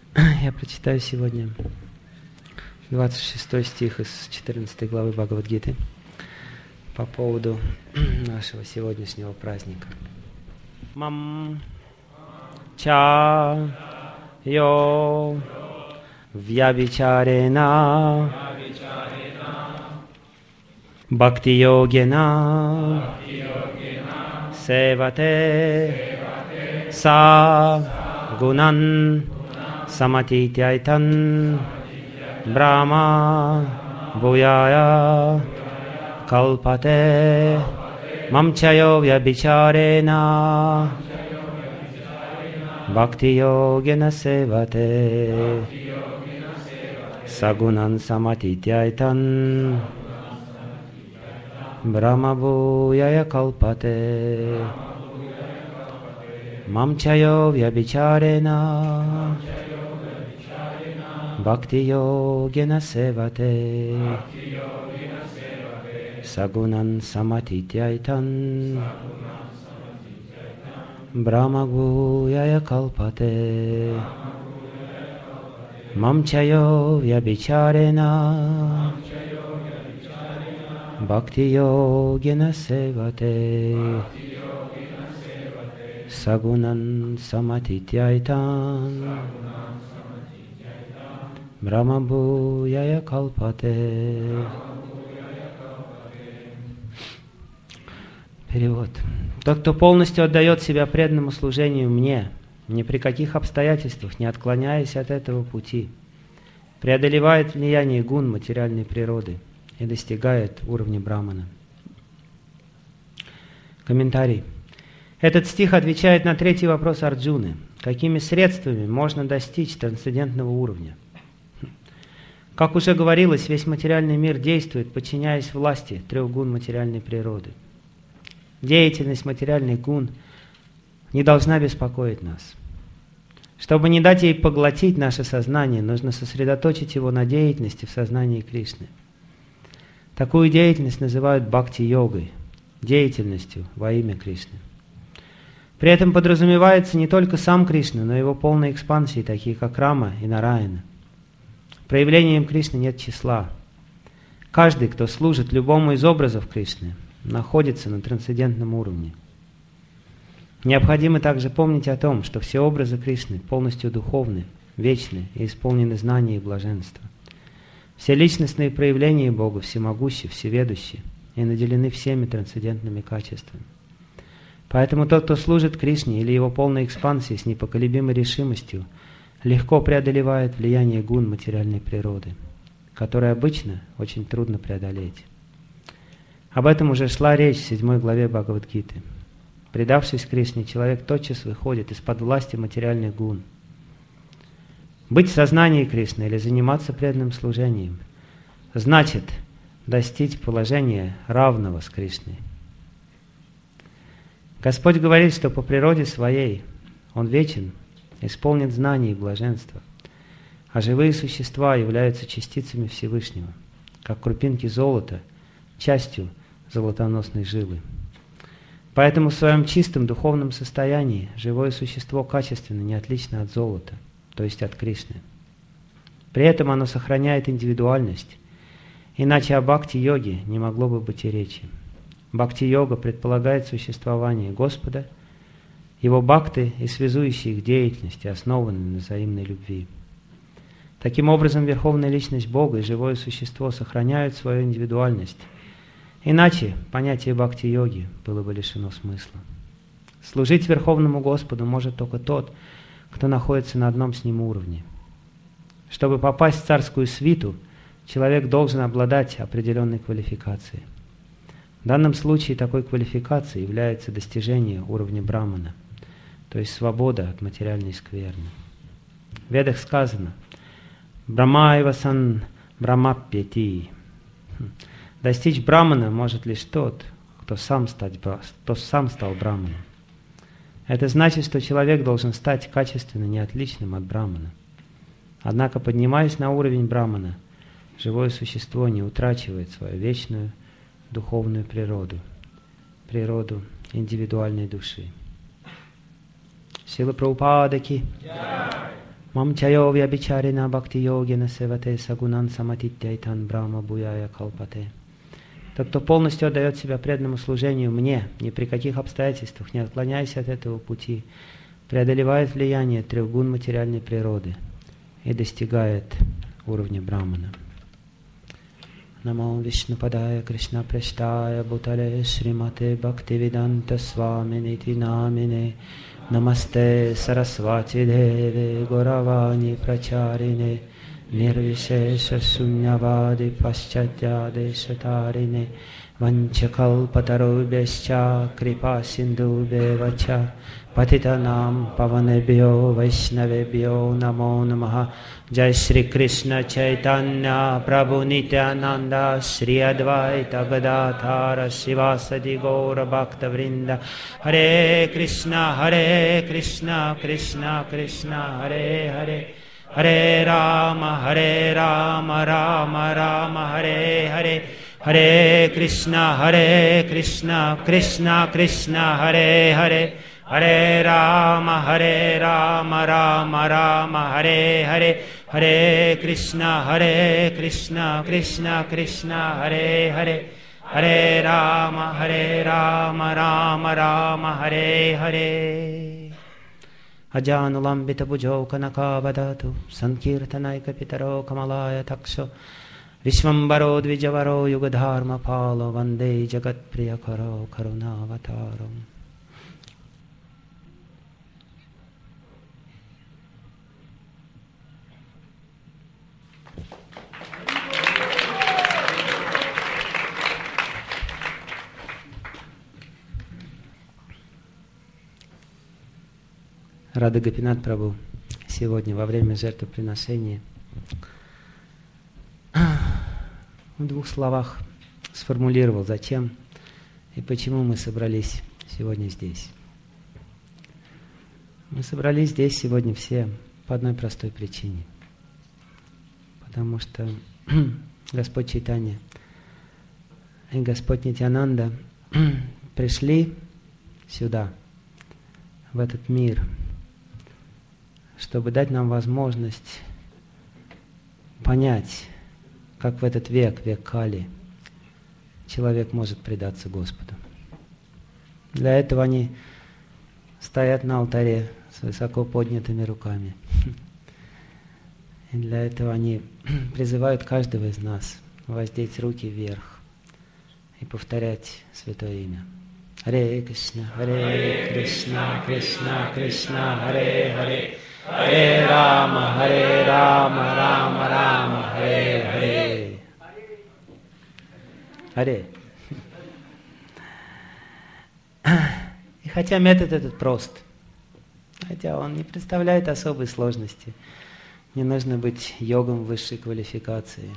Я прочитаю сегодня 26 стих из 14 главы Бхагавад-гиты по поводу нашего сегодняшнего праздника. Мам ча йо вьябичарена бхакти-йогена севате са гунан саматитяйтан брахма бхуяя калпате мамчайо вьябичарена бхакти-йогена севате сагунан саматитяйтан брахма бхуяя калпате мамчайо вьябичарена бхакти-йогена севате сагунан саматитяйтан брахма бхуяя калпате мамчайо вьябичарена бхакти-йогена севате сагунан саматитяйтан брахма бхуяя калпате. Перевод. Тот, кто полностью отдает себя преданному служению мне, ни при каких обстоятельствах не отклоняясь от этого пути, преодолевает влияние гун материальной природы и достигает уровня брамана. Комментарий. Этот стих отвечает на третий вопрос Арджуны. Какими средствами можно достичь трансцендентного уровня? Как уже говорилось, весь материальный мир действует, подчиняясь власти трех гун материальной природы. Деятельность материальных гун не должна беспокоить нас. Чтобы не дать ей поглотить наше сознание, нужно сосредоточить его на деятельности в сознании Кришны. Такую деятельность называют бхакти-йогой, деятельностью во имя Кришны. При этом подразумевается не только сам Кришна, но и его полные экспансии, такие как Рама и Нараяна. Проявлением Кришны нет числа. Каждый, кто служит любому из образов Кришны, находится на трансцендентном уровне. Необходимо также помнить о том, что все образы Кришны полностью духовны, вечны и исполнены знания и блаженства. Все личностные проявления Бога всемогущи, всеведущи и наделены всеми трансцендентными качествами. Поэтому тот, кто служит Кришне или его полной экспансии с непоколебимой решимостью, легко преодолевает влияние гун материальной природы, которое обычно очень трудно преодолеть. Об этом уже шла речь в 7 главе Бхагавад-гиты. Предавшись Кришне, человек тотчас выходит из-под власти материальных гун. Быть в сознании Кришны или заниматься преданным служением значит достичь положения равного с Кришной. Господь говорит, что по природе своей Он вечен, исполнен знаний и блаженства, а живые существа являются частицами Всевышнего, как крупинки золота, частью золотоносной жилы. Поэтому в своем чистом духовном состоянии живое существо качественно не отлично от золота, то есть от Кришны. При этом оно сохраняет индивидуальность, иначе о бхакти-йоге не могло бы быть и речи. Бхакти-йога предполагает существование Господа, Его бхакты и связующие их деятельности основаны на взаимной любви. Таким образом, Верховная Личность Бога и живое существо сохраняют свою индивидуальность. Иначе понятие бхакти-йоги было бы лишено смысла. Служить Верховному Господу может только тот, кто находится на одном с Ним уровне. Чтобы попасть в царскую свиту, человек должен обладать определенной квалификацией. В данном случае такой квалификацией является достижение уровня брамана, то есть свобода от материальной скверны. В Ведах сказано «Брамайва сан брамапьяти». Достичь брамана может лишь тот, кто сам стал браманом. Это значит, что человек должен стать качественно неотличным от брамана. Однако, поднимаясь на уровень брамана, живое существо не утрачивает свою вечную духовную природу, природу индивидуальной души. Шрила Прабхупада ки, Мам чайо вябичарина бхакти йогина севате сагунан саматитяйтан брахма буяя калпате. Тот, кто полностью отдает себя преданному служению мне, ни при каких обстоятельствах не отклоняясь от этого пути, преодолевает влияние трех гун материальной природы и достигает уровня брамана. Намо Вишнупадая Кришна Прештая Бутале Шримате Бхактивиданта Сваминити Намине Намасте Сарасвати Деве Горавани Прачарине Нирвишеша Шуньявади Пашчадьяде Шатарине Ванчакалпатарубhyascha Крипа Синдубhyeva Patitanam Pavanebhyo Vaishnavebhyo Namo Namaha. Jai Shri Krishna Chaitanya Prabhu Nityananda Shri Advaita Gadadhara Shivasadi Gaura Bhakta Vrinda. Hare Krishna Krishna Krishna Hare Hare Hare Rama Rama Rama Hare Hare Hare Krishna Krishna Krishna Hare Hare Hare Rama Rama Rama Hare Hare Hare Krishna Krishna Krishna Hare Hare Hare Rama Rama Rama Hare Hare. Ajanulambita bhujau kanakavadatu sankirtanaika pitaro kamalaya taksho Vishvambaro dvijavaro yugadharma palo vande jagat priyakaro karunavataram. Рада Гопинат Прабху сегодня во время жертвоприношения в двух словах сформулировал, зачем и почему мы собрались сегодня здесь. Мы собрались здесь сегодня все по одной простой причине. Потому что Господь Чайтанья и Господь Нитьянанда пришли сюда, в этот мир, чтобы дать нам возможность понять, как в этот век Кали, человек может предаться Господу. Для этого они стоят на алтаре с высоко поднятыми руками. И для этого они призывают каждого из нас воздеть руки вверх и повторять Святое Имя. Харе Кришна, Кришна Кришна, Харе Харе, Харе Рама, Рама Рама, Харе Харе. Харе. И хотя метод этот прост, хотя он не представляет особой сложности, не нужно быть йогом высшей квалификации.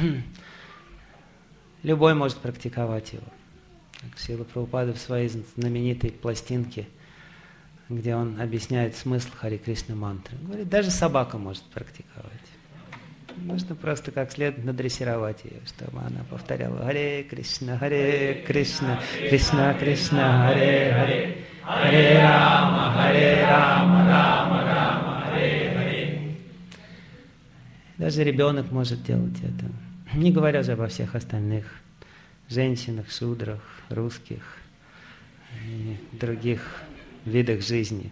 Любой может практиковать его. Как Шрила Прабхупада в своей знаменитой пластинке, где он объясняет смысл Харе Кришна мантры, говорит, даже собака может практиковать. Нужно просто как следует надрессировать ее, чтобы она повторяла Харе Кришна, Кришна Кришна, Харе Харе, Харе Рама, Рама Рама, Харе Харе. Даже ребенок может делать это, не говоря же обо всех остальных женщинах, шудрах, русских и других видах жизни.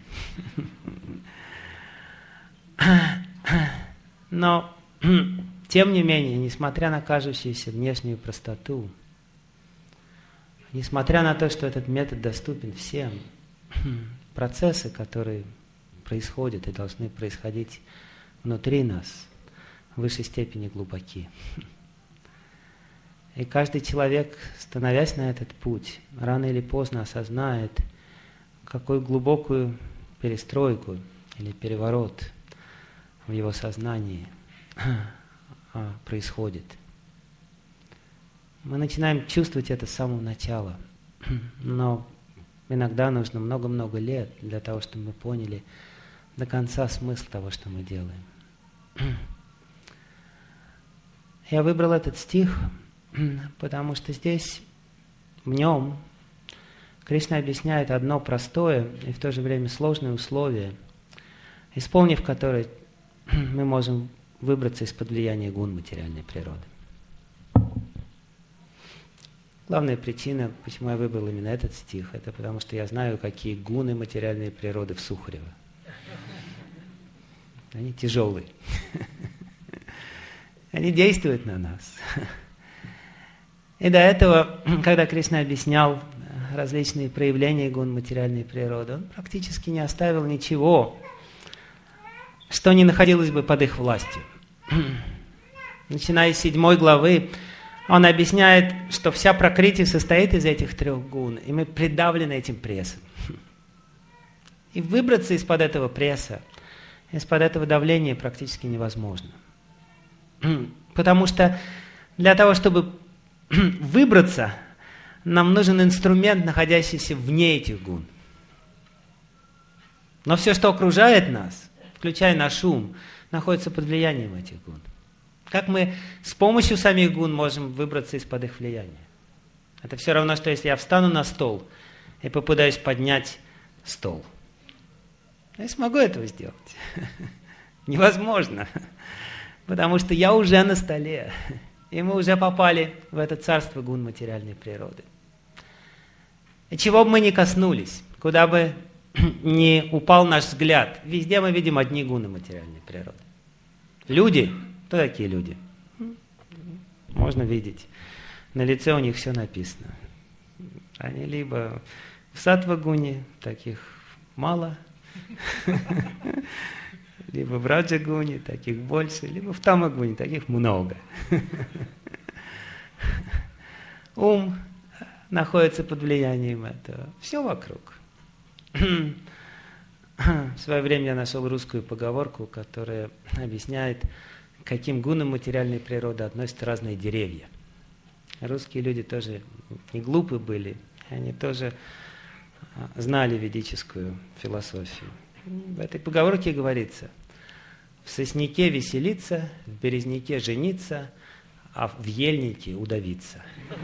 Но, тем не менее, несмотря на кажущуюся внешнюю простоту, несмотря на то, что этот метод доступен всем, процессы, которые происходят и должны происходить внутри нас, в высшей степени глубоки. И каждый человек, становясь на этот путь, рано или поздно осознает, какую глубокую перестройку или переворот в его сознании происходит. Мы начинаем чувствовать это с самого начала, но иногда нужно много-много лет для того, чтобы мы поняли до конца смысл того, что мы делаем. Я выбрал этот стих, потому что здесь, в нем, Кришна объясняет одно простое и в то же время сложное условие, исполнив которое, мы можем выбраться из-под влияния гун материальной природы. Главная причина, почему я выбрал именно этот стих, это потому что я знаю, какие гуны материальной природы в Сухарево. Они тяжелые. Они действуют на нас. И до этого, когда Кришна объяснял различные проявления гун материальной природы, он практически не оставил ничего, что не находилось бы под их властью. Начиная с 7 главы, он объясняет, что вся пракрити состоит из этих 3 гун, и мы придавлены этим прессом. И выбраться из-под этого пресса, из-под этого давления практически невозможно. Потому что для того, чтобы выбраться, нам нужен инструмент, находящийся вне этих гун. Но все, что окружает нас, включая наш ум, находится под влиянием этих гун. Как мы с помощью самих гун можем выбраться из-под их влияния? Это все равно, что если я встану на стол и попытаюсь поднять стол. Я смогу этого сделать. Невозможно. Потому что я уже на столе. И мы уже попали в это царство гун материальной природы. И чего бы мы ни коснулись, куда бы ни упал наш взгляд, везде мы видим одни гуны материальной природы. Люди. Кто такие люди? Можно видеть. На лице у них все написано. Они либо в саттва-гуне, таких мало, либо в раджа-гуне, таких больше, либо в тама-гуне, таких много. Ум находится под влиянием этого. Все вокруг. В свое время я нашел русскую поговорку, которая объясняет, к каким гунам материальной природы относятся разные деревья. Русские люди тоже не глупы были, они тоже знали ведическую философию. В этой поговорке говорится: в сосняке веселиться, в березняке жениться, а в ельнике удавиться.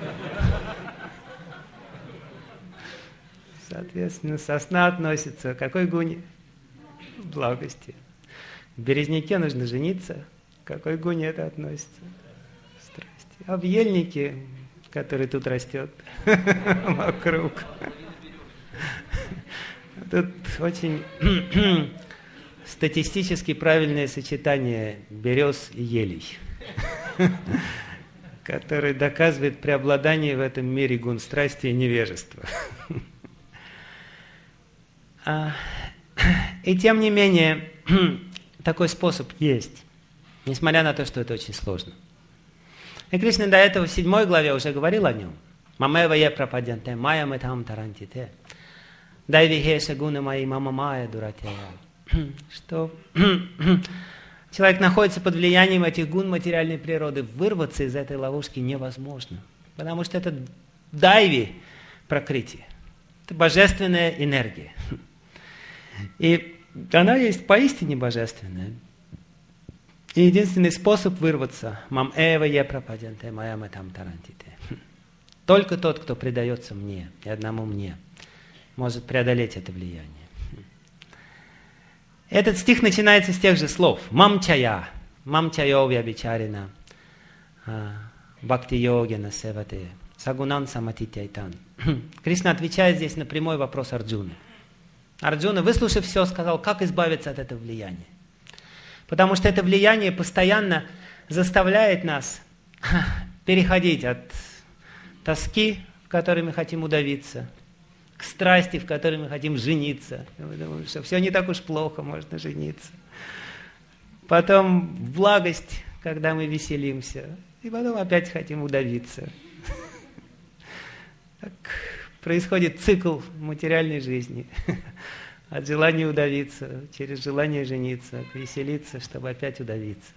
Соответственно, сосна относится к какой гуне? Благости. В березняке нужно жениться. К какой гуне это относится? Страсти. А в ельнике, который тут растет вокруг. Тут очень статистически правильное сочетание берез и елей, которое доказывает преобладание в этом мире гун страсти и невежества. И тем не менее, такой способ есть, несмотря на то, что это очень сложно. И Кришна до этого в 7 главе уже говорил о нем. «Мамева е прападянте, майя метам тарантите, дайвихеша гуна мои мама майя дуратея». Что человек находится под влиянием этих гун материальной природы. Вырваться из этой ловушки невозможно. Потому что это дайви пракрити. Это божественная энергия. И она есть поистине божественная. И единственный способ вырваться — мам эва е пропаденте, моя мы там тарантите. Только тот, кто предается мне и одному мне, может преодолеть это влияние. Этот стих начинается с тех же слов. Мам чая вябичарина, бхакти йогена севате, сагунан саматитяйтан. Кришна отвечает здесь на прямой вопрос Арджуны. Арджуна, выслушав все, сказал, как избавиться от этого влияния. Потому что это влияние постоянно заставляет нас переходить от тоски, в которой мы хотим удавиться, к страсти, в которой мы хотим жениться. Мы думаем, что все не так уж плохо, можно жениться. Потом в благость, когда мы веселимся. И потом опять хотим удавиться. Так происходит цикл материальной жизни. От желания удавиться, через желание жениться, веселиться, чтобы опять удавиться.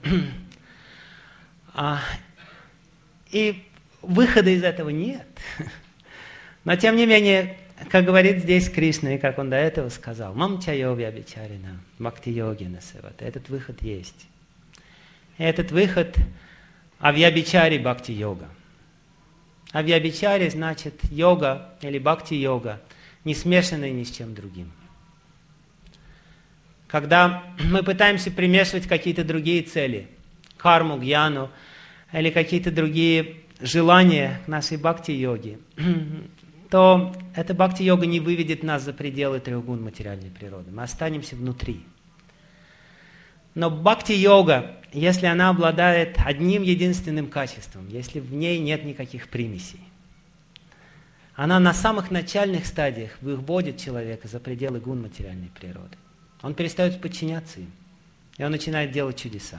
И выхода из этого нет. Но тем не менее, как говорит здесь Кришна, и как он до этого сказал, «Мамчайо вябичарина, бхакти-йогина севата». Этот выход есть. И этот выход авьябичари бхакти-йога. Авьябичари значит йога или бхакти-йога, не смешанная ни с чем другим. когда мы пытаемся примешивать какие-то другие цели, карму, гьяну, или какие-то другие желания к нашей бхакти-йоге, то эта бхакти-йога не выведет нас за пределы трех гун материальной природы. Мы останемся внутри. Но бхакти-йога, если она обладает одним единственным качеством, если в ней нет никаких примесей, она на самых начальных стадиях выводит человека за пределы гун материальной природы. Он перестает подчиняться им, и он начинает делать чудеса.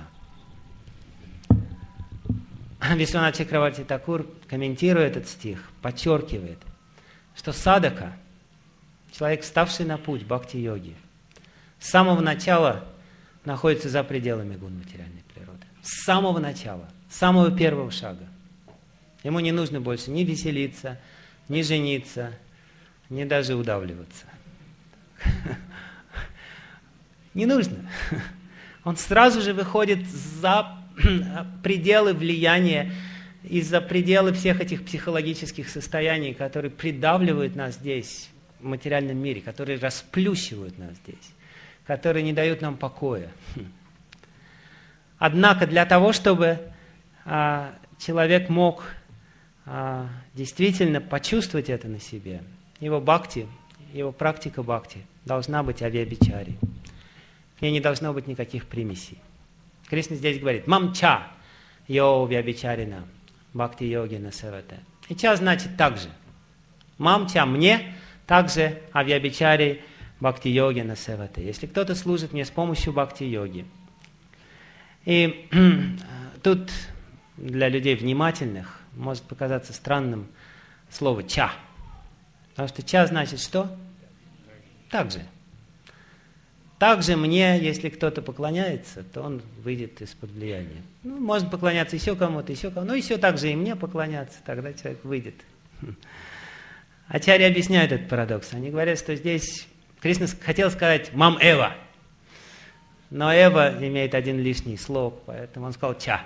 Висванат Чакраварти Такур, комментируя этот стих, подчеркивает, что садака, человек, ставший на путь бхакти-йоги, с самого начала находится за пределами гун материальной природы. С самого начала, с самого первого шага. Ему не нужно больше ни веселиться, ни жениться, ни даже удавливаться. Не нужно. Он сразу же выходит за пределы влияния и за пределы всех этих психологических состояний, которые придавливают нас здесь, в материальном мире, которые расплющивают нас здесь, которые не дают нам покоя. Однако для того, чтобы человек мог действительно почувствовать это на себе, его бхакти, его практика бхакти должна быть авьябичари. В ней не должно быть никаких примесей. Кришна здесь говорит «мамча йо вьябичарина бхакти йогина севате». И ча значит также. Мамча мне, также авьябичари бхакти йогина севате. Если кто-то служит мне с помощью бхакти йоги. И тут для людей внимательных может показаться странным слово «ча». Потому что «ча» значит что? Так же. Также мне, если кто-то поклоняется, то он выйдет из-под влияния. Ну, может поклоняться еще кому-то, но еще так же и мне поклоняться, тогда человек выйдет. Ачарьи объясняют этот парадокс. Они говорят, что здесь Кришна хотел сказать «мам Эва», но Эва имеет один лишний слог, поэтому он сказал «ча».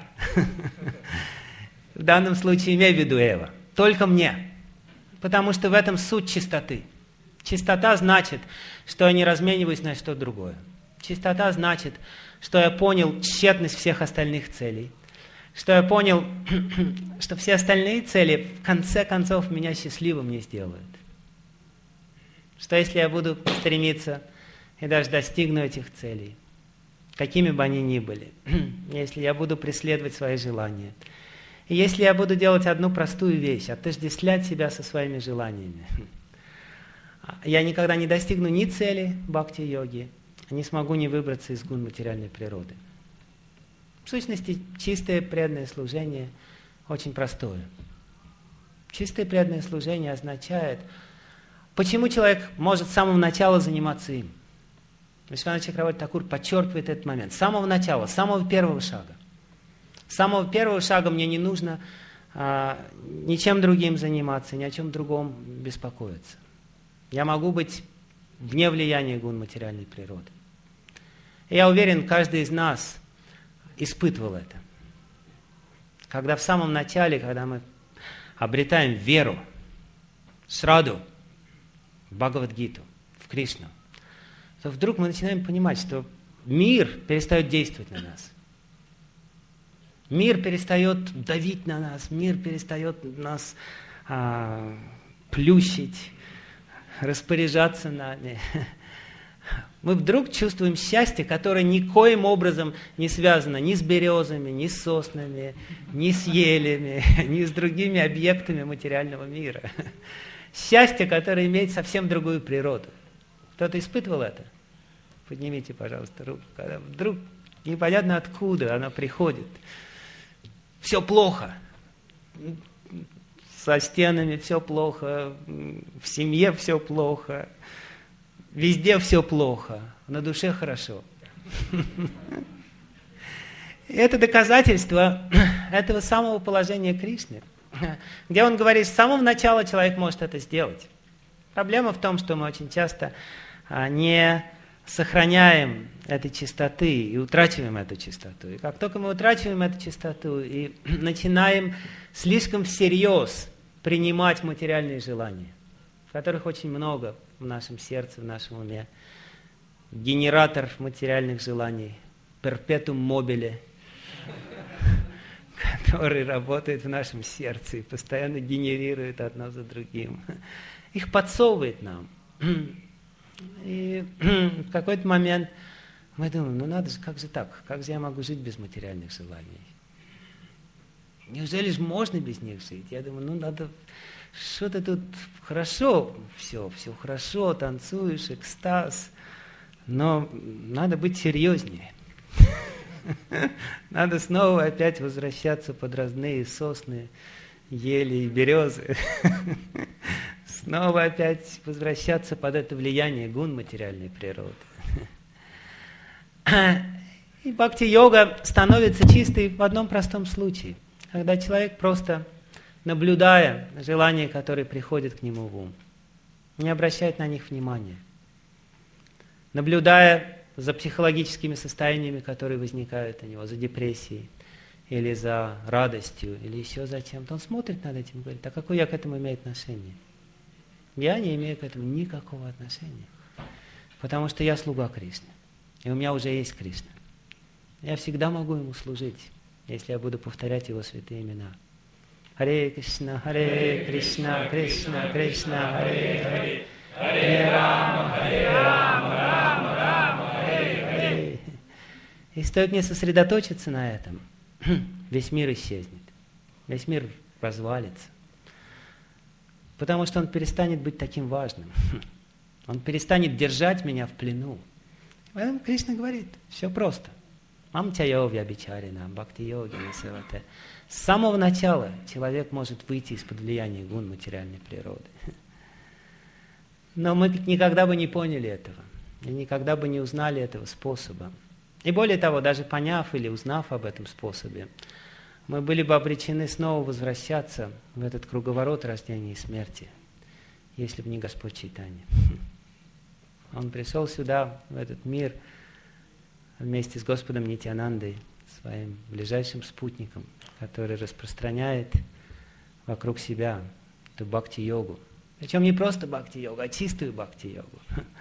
В данном случае имею в виду Эва. Только мне. Потому что в этом суть чистоты. Чистота значит, что я не размениваюсь на что-то другое. Чистота значит, что я понял тщетность всех остальных целей. Что я понял, что все остальные цели в конце концов меня счастливым не сделают. Что если я буду стремиться и даже достигну этих целей, какими бы они ни были, если я буду преследовать свои желания, и если я буду делать одну простую вещь, отождествлять себя со своими желаниями, я никогда не достигну ни цели бхакти-йоги, не смогу не выбраться из гун материальной природы. В сущности, чистое преданное служение очень простое. Чистое преданное служение означает, почему человек может с самого начала заниматься им. Висванат Чакраварти Такур подчеркивает этот момент. С самого начала, с самого первого шага. С самого первого шага мне не нужно ничем другим заниматься, ни о чем другом беспокоиться. Я могу быть вне влияния гун материальной природы. И я уверен, каждый из нас испытывал это. Когда в самом начале, когда мы обретаем веру, сраду, в Бхагавад-гиту, в Кришну, то вдруг мы начинаем понимать, что мир перестает действовать на нас. Мир перестает давить на нас, мир перестает нас плющить, распоряжаться нами. Мы вдруг чувствуем счастье, которое никоим образом не связано ни с березами, ни с соснами, ни с елями, ни с другими объектами материального мира. Счастье, которое имеет совсем другую природу. Кто-то испытывал это? Поднимите, пожалуйста, руку. Когда вдруг непонятно откуда оно приходит. Все плохо. Со стенами все плохо, в семье все плохо, везде все плохо, на душе хорошо. Это доказательство этого самого положения Кришны, где он говорит, с самого начала человек может это сделать. Проблема в том, что мы очень часто не сохраняем этой чистоты и утрачиваем эту чистоту. И как только мы утрачиваем эту чистоту и начинаем слишком всерьез принимать материальные желания, которых очень много в нашем сердце, в нашем уме, генератор материальных желаний, перпетум мобиле, который работает в нашем сердце и постоянно генерирует одно за другим. Их подсовывает нам. И в какой-то момент мы думаем, надо же, как же так? Как же я могу жить без материальных желаний? Неужели же можно без них жить? Я думаю, надо, что-то тут хорошо, все хорошо, танцуешь, экстаз, но надо быть серьезнее. Надо снова опять возвращаться под разные сосны, ели и березы. Снова опять возвращаться под это влияние гун материальной природы. И бхакти-йога становится чистой в одном простом случае, когда человек просто, наблюдая желания, которые приходят к нему в ум, не обращает на них внимания, наблюдая за психологическими состояниями, которые возникают у него, за депрессией, или за радостью, или еще за чем-то. Он смотрит над этим и говорит, а какое я к этому имею отношение? Я не имею к этому никакого отношения, потому что я слуга Кришны, и у меня уже есть Кришна. Я всегда могу ему служить, если я буду повторять его святые имена. Харе Кришна, Кришна, Кришна, Харе Харе, Харе Рама, Рама, Рама, Харе Харе. И стоит мне сосредоточиться на этом, весь мир исчезнет, весь мир развалится. Потому что он перестанет быть таким важным. Он перестанет держать меня в плену. Поэтому Кришна говорит, все просто. Мамчайови абичарина, бхакти-йоги, насевате. С самого начала человек может выйти из-под влияния гун материальной природы. Но мы никогда бы не поняли этого. И никогда бы не узнали этого способа. И более того, даже поняв или узнав об этом способе, мы были бы обречены снова возвращаться в этот круговорот рождения и смерти, если бы не Господь Чайтанья. Он пришел сюда, в этот мир, вместе с Господом Нитьянандой, своим ближайшим спутником, который распространяет вокруг себя эту бхакти-йогу. Причем не просто бхакти-йогу, а чистую бхакти-йогу.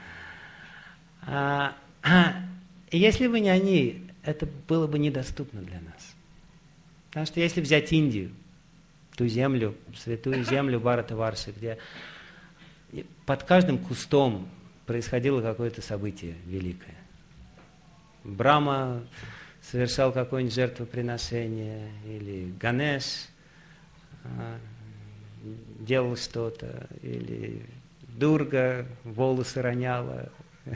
И если бы не они, это было бы недоступно для нас. Потому что если взять Индию, ту землю, святую землю Бхаратаварши, где под каждым кустом происходило какое-то событие великое. Брахма совершал какое-нибудь жертвоприношение, или Ганеш делал что-то, или Дурга волосы роняла.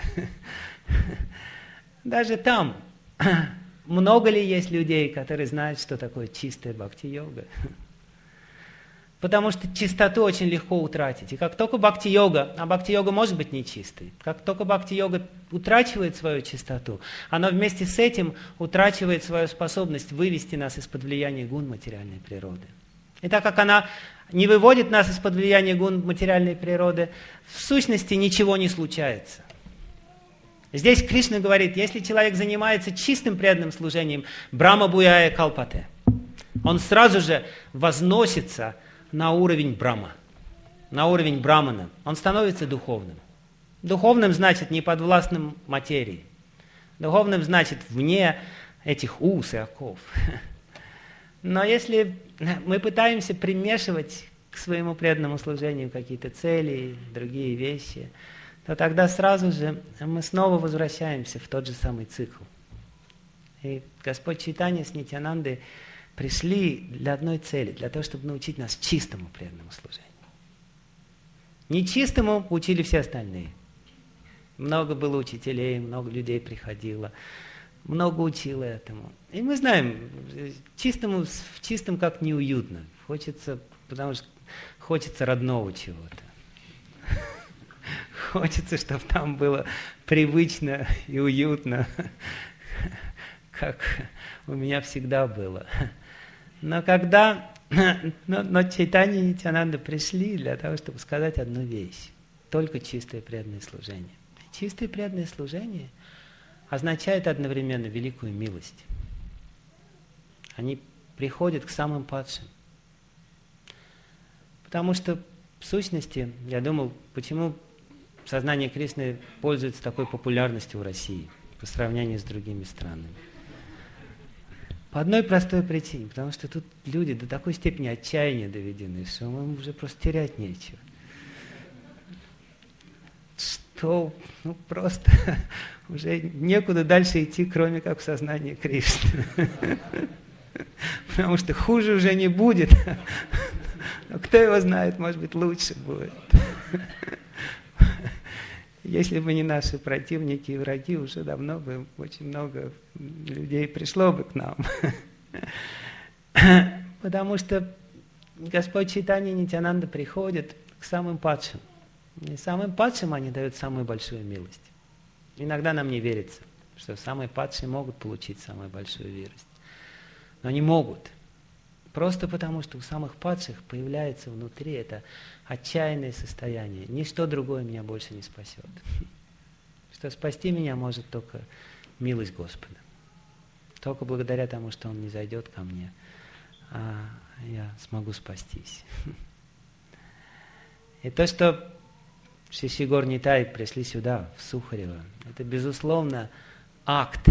Даже там много ли есть людей, которые знают, что такое чистая бхакти-йога? Потому что чистоту очень легко утратить. И как только бхакти-йога, а бхакти-йога может быть нечистой, как только бхакти-йога утрачивает свою чистоту, она вместе с этим утрачивает свою способность вывести нас из-под влияния гун материальной природы. И так как она не выводит нас из-под влияния гун материальной природы, в сущности ничего не случается. Здесь Кришна говорит, если человек занимается чистым преданным служением, Брахма Буяя Калпате, он сразу же возносится на уровень Брахма, на уровень Брамана. Он становится духовным. Духовным значит не подвластным материи. Духовным значит вне этих уз и оков. Но если мы пытаемся примешивать к своему преданному служению какие-то цели, другие вещи, то тогда сразу же мы снова возвращаемся в тот же самый цикл. И Господь Чайтанья с Нитьянандой пришли для одной цели, для того, чтобы научить нас чистому преданному служению. Нечистому учили все остальные. Много было учителей, много людей приходило, много учило этому. И мы знаем, в чистом как неуютно. Хочется, потому что хочется родного чего-то. Хочется, чтобы там было привычно и уютно, как у меня всегда было. Но Чайтанья и Нитьянанда пришли для того, чтобы сказать одну вещь. Только чистое преданное служение. Чистое преданное служение означает одновременно великую милость. Они приходят к самым падшим. Потому что, в сущности, я думал, почему сознание Кришны пользуется такой популярностью в России по сравнению с другими странами? По одной простой причине, потому что тут люди до такой степени отчаяния доведены, что им уже просто терять нечего. Что просто уже некуда дальше идти, кроме как в сознание Кришны. Потому что хуже уже не будет. Но кто его знает, может быть, лучше будет. Если бы не наши противники и враги, уже давно бы очень много людей пришло бы к нам. Потому что Господь Чайтанья и Нитьянанда приходят к самым падшим. И самым падшим они дают самую большую милость. Иногда нам не верится, что самые падшие могут получить самую большую милость. Но они могут. Просто потому, что у самых падших появляется внутри это отчаянное состояние. Ничто другое меня больше не спасет. Что спасти меня может только милость Господа. Только благодаря тому, что Он не зайдет ко мне, а я смогу спастись. И то, что Шиши Гор Нитай пришли сюда, в Сухарево, это, безусловно, акт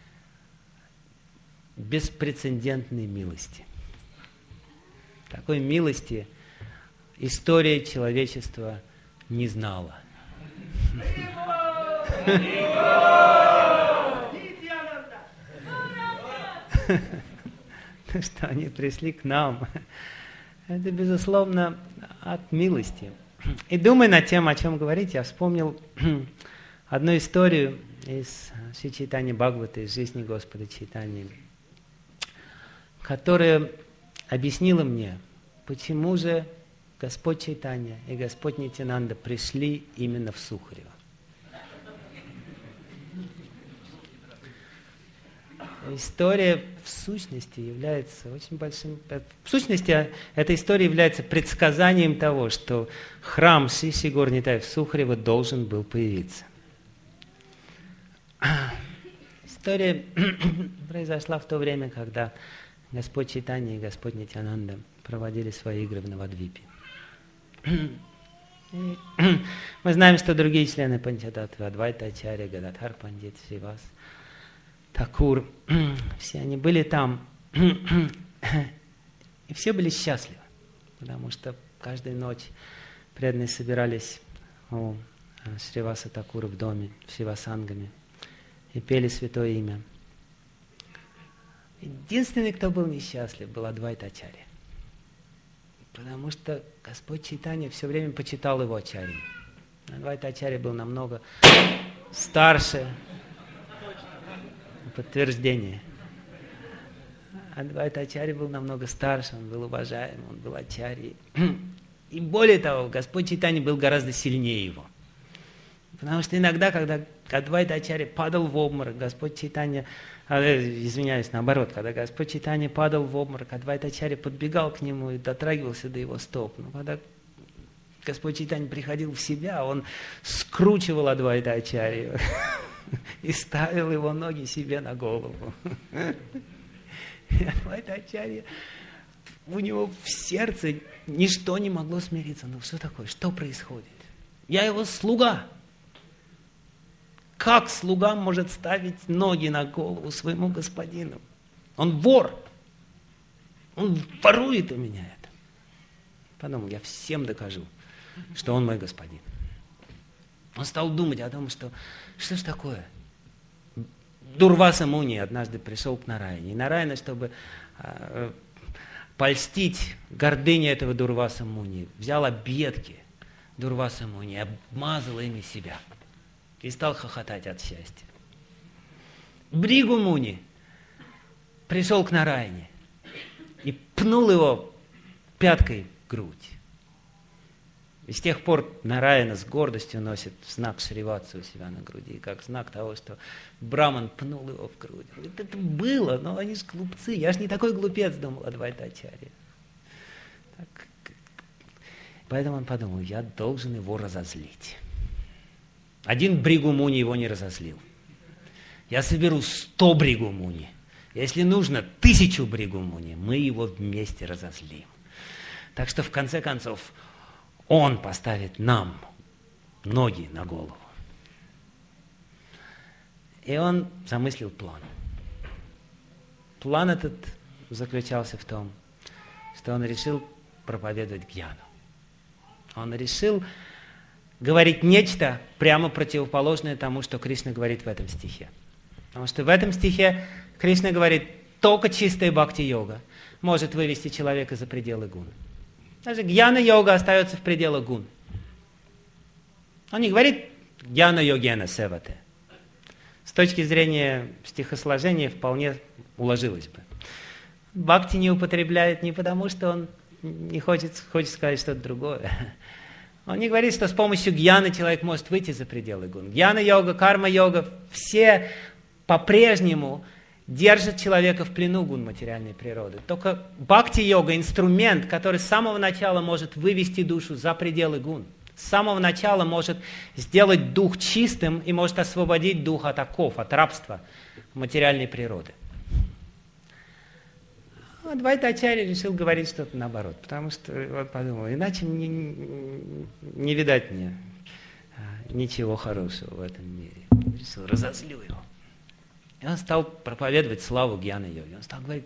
беспрецедентной милости. Такой милости история человечества не знала. Что они пришли к нам. Это, безусловно, от милости. И думая над тем, о чем говорить, я вспомнил одну историю из Шри Чайтанья Бхагавата, из жизни Господа Чайтаньи, которая объяснила мне, почему же Господь Чайтанья и Господь Нитьянанда пришли именно в Сухарево. История в сущности является очень большим... В сущности, эта история является предсказанием того, что храм Шиши Гор Нитай в Сухарево должен был появиться. История произошла в то время, когда Господь Чайтанья и Господь Нитьянанда проводили свои игры в Навадвипе. Мы знаем, что другие члены Панчататтвы, Адвайта Ачарья, Гададхар Пандит, Шривас Такур, все они были там, и все были счастливы, потому что каждую ночь преданные собирались у Шриваса Такура в доме, Шивасангами, и пели святое имя. Единственный, кто был несчастлив, был Адвайта Ачарья, потому что Господь Чайтанья все время почитал его Ачарьей. Адвайта Ачарья был намного старше. Подтверждение. Адвайта Ачарья был намного старше, он был уважаем, он был Ачарьей. И более того, Господь Чайтанья был гораздо сильнее его. Потому что иногда, когда Адвайта Ачарья падал в обморок, Господь Чайтанья, извиняюсь, наоборот, когда Господь Чайтанья падал в обморок, Адвайта Ачарья подбегал к нему и дотрагивался до его стоп. Но когда Господь Чайтанья приходил в себя, он скручивал Адвайта Ачарью и ставил его ноги себе на голову. И Адвайта Ачарья, у него в сердце ничто не могло смириться. Ну что такое? Что происходит? Я его слуга. Как слуга может ставить ноги на голову своему господину? Он вор. Он ворует у меня это. Подумал, я всем докажу, что он мой господин. Он стал думать о том, что ж такое? Дурваса Муни однажды пришел к Нараяне. И Нараяна, чтобы польстить гордыне этого Дурваса Муни, взял объедки Дурваса Муни, обмазал ими себя и стал хохотать от счастья. Бригу Муни пришел к Нараяне и пнул его пяткой в грудь. И с тех пор Нараяна с гордостью носит знак Шриватсы у себя на груди, как знак того, что Браман пнул его в грудь. Говорит, это было, но они же глупцы. Я же не такой глупец, думал Адвайта Ачарья. Поэтому он подумал, я должен его разозлить. Один Бригу Муни его не разозлил. Я соберу 100 Бригу Муни. Если нужно 1000 Бригу Муни, мы его вместе разозлим. Так что в конце концов он поставит нам ноги на голову. И он замыслил план. План этот заключался в том, что он решил проповедовать гьяну. Он решил говорить нечто прямо противоположное тому, что Кришна говорит в этом стихе. Потому что в этом стихе Кришна говорит, только чистая бхакти-йога может вывести человека за пределы гун. Даже гьяна-йога остается в пределах гун. Он не говорит гьяна-йогена севате. С точки зрения стихосложения вполне уложилось бы. Бхакти не употребляет не потому, что он не хочет сказать что-то другое. Он не говорит, что с помощью гьяны человек может выйти за пределы гун. Гьяна-йога, карма-йога, все по-прежнему держат человека в плену гун материальной природы. Только бхакти-йога – инструмент, который с самого начала может вывести душу за пределы гун. С самого начала может сделать дух чистым и может освободить дух от оков, от рабства материальной природы. Адвайта Ачарья решил говорить что-то наоборот, потому что он подумал, иначе не видать мне ничего хорошего в этом мире. Решил, разозлю его. И он стал проповедовать славу гьяна-йоги. Он стал говорить,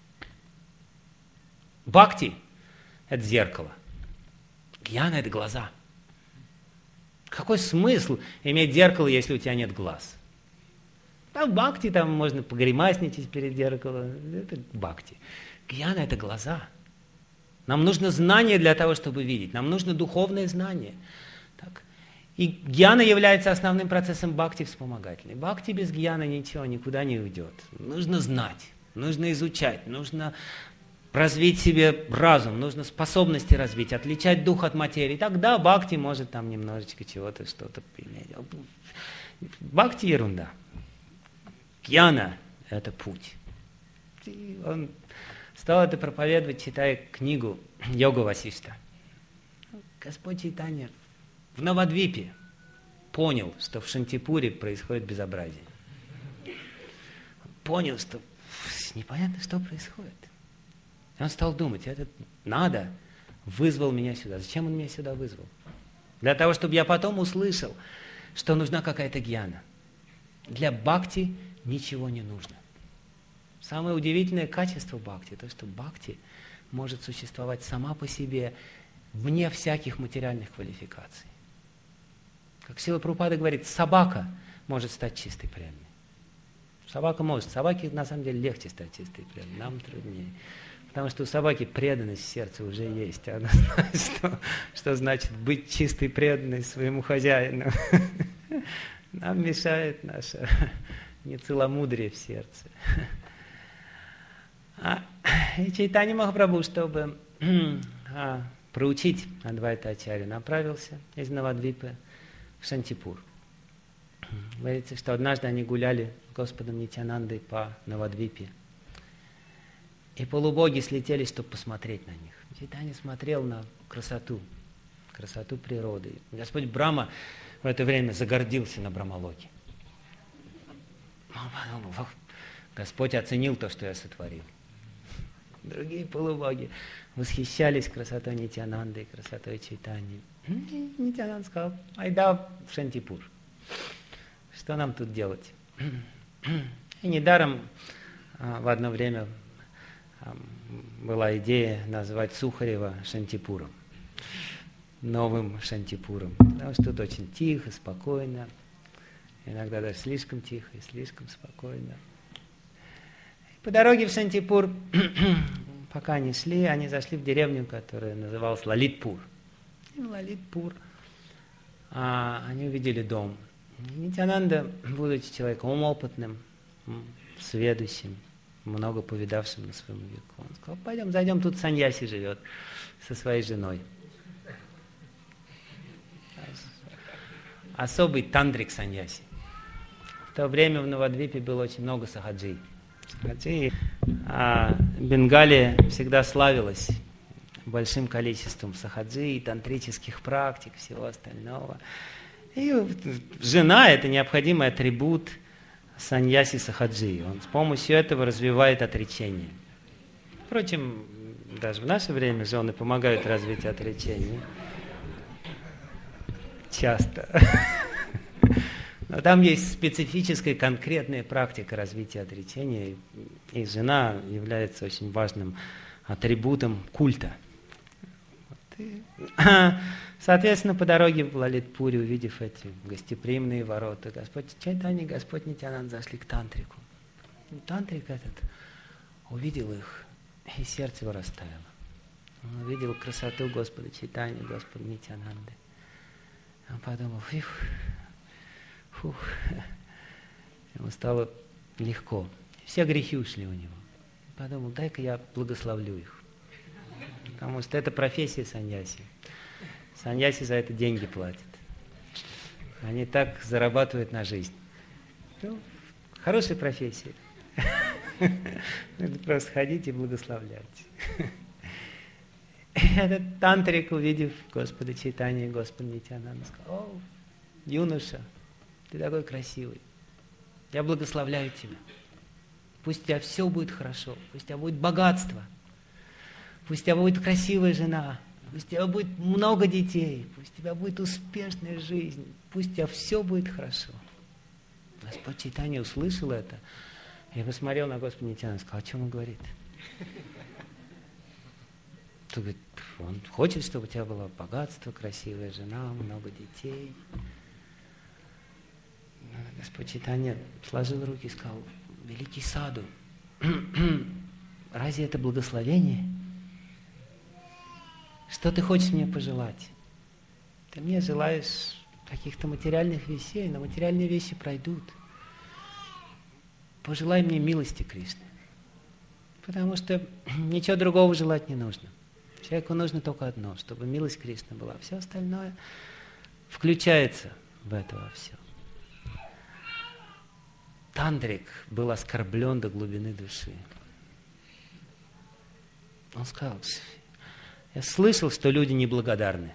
бхакти – это зеркало, гьяна – это глаза. Какой смысл иметь зеркало, если у тебя нет глаз? А в бхакти там можно погримасничать перед зеркалом. Это бхакти. Гьяна – это глаза. Нам нужно знание для того, чтобы видеть. Нам нужно духовное знание. Так. И гьяна является основным процессом бхакти вспомогательной. Бхакти без гьяны ничего, никуда не уйдет. Нужно знать, нужно изучать, нужно развить себе разум, нужно способности развить, отличать дух от материи. Тогда бхакти может там немножечко чего-то, что-то иметь. Бхакти – ерунда. Гьяна – это путь. И он стал это проповедовать, читая книгу Йога Васишта. Господь Чайтанья в Навадвипе понял, что в Шантипуре происходит безобразие. Он понял, что непонятно, что происходит. И он стал думать, этот надо вызвал меня сюда. Зачем он меня сюда вызвал? Для того, чтобы я потом услышал, что нужна какая-то гьяна. Для бхакти ничего не нужно. Самое удивительное качество бхакти, то, что бхакти может существовать сама по себе, вне всяких материальных квалификаций. Как Шрила Прабхупада говорит, собака может стать чистой преданной. Собака может. Собаке на самом деле легче стать чистой преданной, нам труднее. Потому что у собаки преданность в сердце уже есть. Она знает, что значит быть чистой преданной своему хозяину. Нам мешает наше нецеломудрие в сердце. И Чайтанья Махапрабху, чтобы проучить Адвайта Ачарью, направился из Навадвипы в Шантипур. Говорится, что однажды они гуляли с Господом Нитьянандой по Навадвипе. И полубоги слетели, чтобы посмотреть на них. Чайтанья смотрел на красоту природы. Господь Брахма в это время загордился на Брахмалоке. Он подумал, Господь оценил то, что я сотворил. Другие полубоги восхищались красотой Нитьянанды и красотой Чайтаньи. И Нитьянанда сказал, айда в Шантипур. Что нам тут делать? И недаром в одно время была идея назвать Сухарева Шантипуром. Новым Шантипуром. Потому что тут очень тихо, спокойно. Иногда даже слишком тихо и слишком спокойно. По дороге в Шантипур, пока они шли, они зашли в деревню, которая называлась Лалитпур. И в Лалитпур они увидели дом. И Нитьянанда, будучи человеком опытным, сведущим, много повидавшим на своем веку, он сказал, пойдем, зайдем, тут саньяси живет со своей женой. Особый тантрик саньяси. В то время в Навадвипе было очень много сахаджи. Бенгалия всегда славилась большим количеством сахаджи, тантрических практик, всего остального. И жена – это необходимый атрибут саньяси сахаджи. Он с помощью этого развивает отречение. Впрочем, даже в наше время жены помогают развить отречение. часто. Но там есть специфическая, конкретная практика развития отречения, и жена является очень важным атрибутом культа. Соответственно, по дороге в Лалитпуре, увидев эти гостеприимные ворота, Господь Чайтанья и Господь Нитьянанда зашли к тантрику. И тантрик этот увидел их, и сердце его растаяло. Он увидел красоту Господа Чайтаньи, Господа Нитьянанды. Он подумал, фух, ему стало легко. Все грехи ушли у него. Подумал, дай-ка я благословлю их. Потому что это профессия саньяси. Саньяси за это деньги платят. Они так зарабатывают на жизнь. Ну, хорошая профессия. Нужно просто ходить и благословлять. Этот тантрик, увидев Господа Чайтаньи и Господа Нитьянанду, сказал, о, юноша, ты такой красивый. Я благословляю тебя. Пусть у тебя все будет хорошо. Пусть у тебя будет богатство. Пусть у тебя будет красивая жена. Пусть у тебя будет много детей. Пусть у тебя будет успешная жизнь. Пусть у тебя все будет хорошо. Господь Чайтанья услышал это. Я посмотрел на Господа Нитьянанду и сказал, о чем он говорит? Он говорит, он хочет, чтобы у тебя было богатство, красивая жена, много детей. Господь Чайтанья сложил руки и сказал, великий саду, разве это благословение? Что ты хочешь мне пожелать? Ты мне желаешь каких-то материальных вещей, но материальные вещи пройдут. Пожелай мне милости Кришны. Потому что ничего другого желать не нужно. Человеку нужно только одно, чтобы милость Кришны была. Все остальное включается в это во все. Тантрик был оскорблен до глубины души. Он сказал, я слышал, что люди неблагодарны.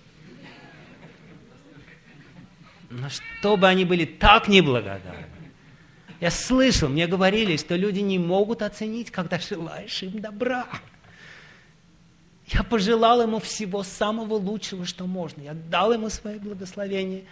Но чтобы они были так неблагодарны. Я слышал, мне говорили, что люди не могут оценить, когда желаешь им добра. Я пожелал ему всего самого лучшего, что можно. Я дал ему свои благословения.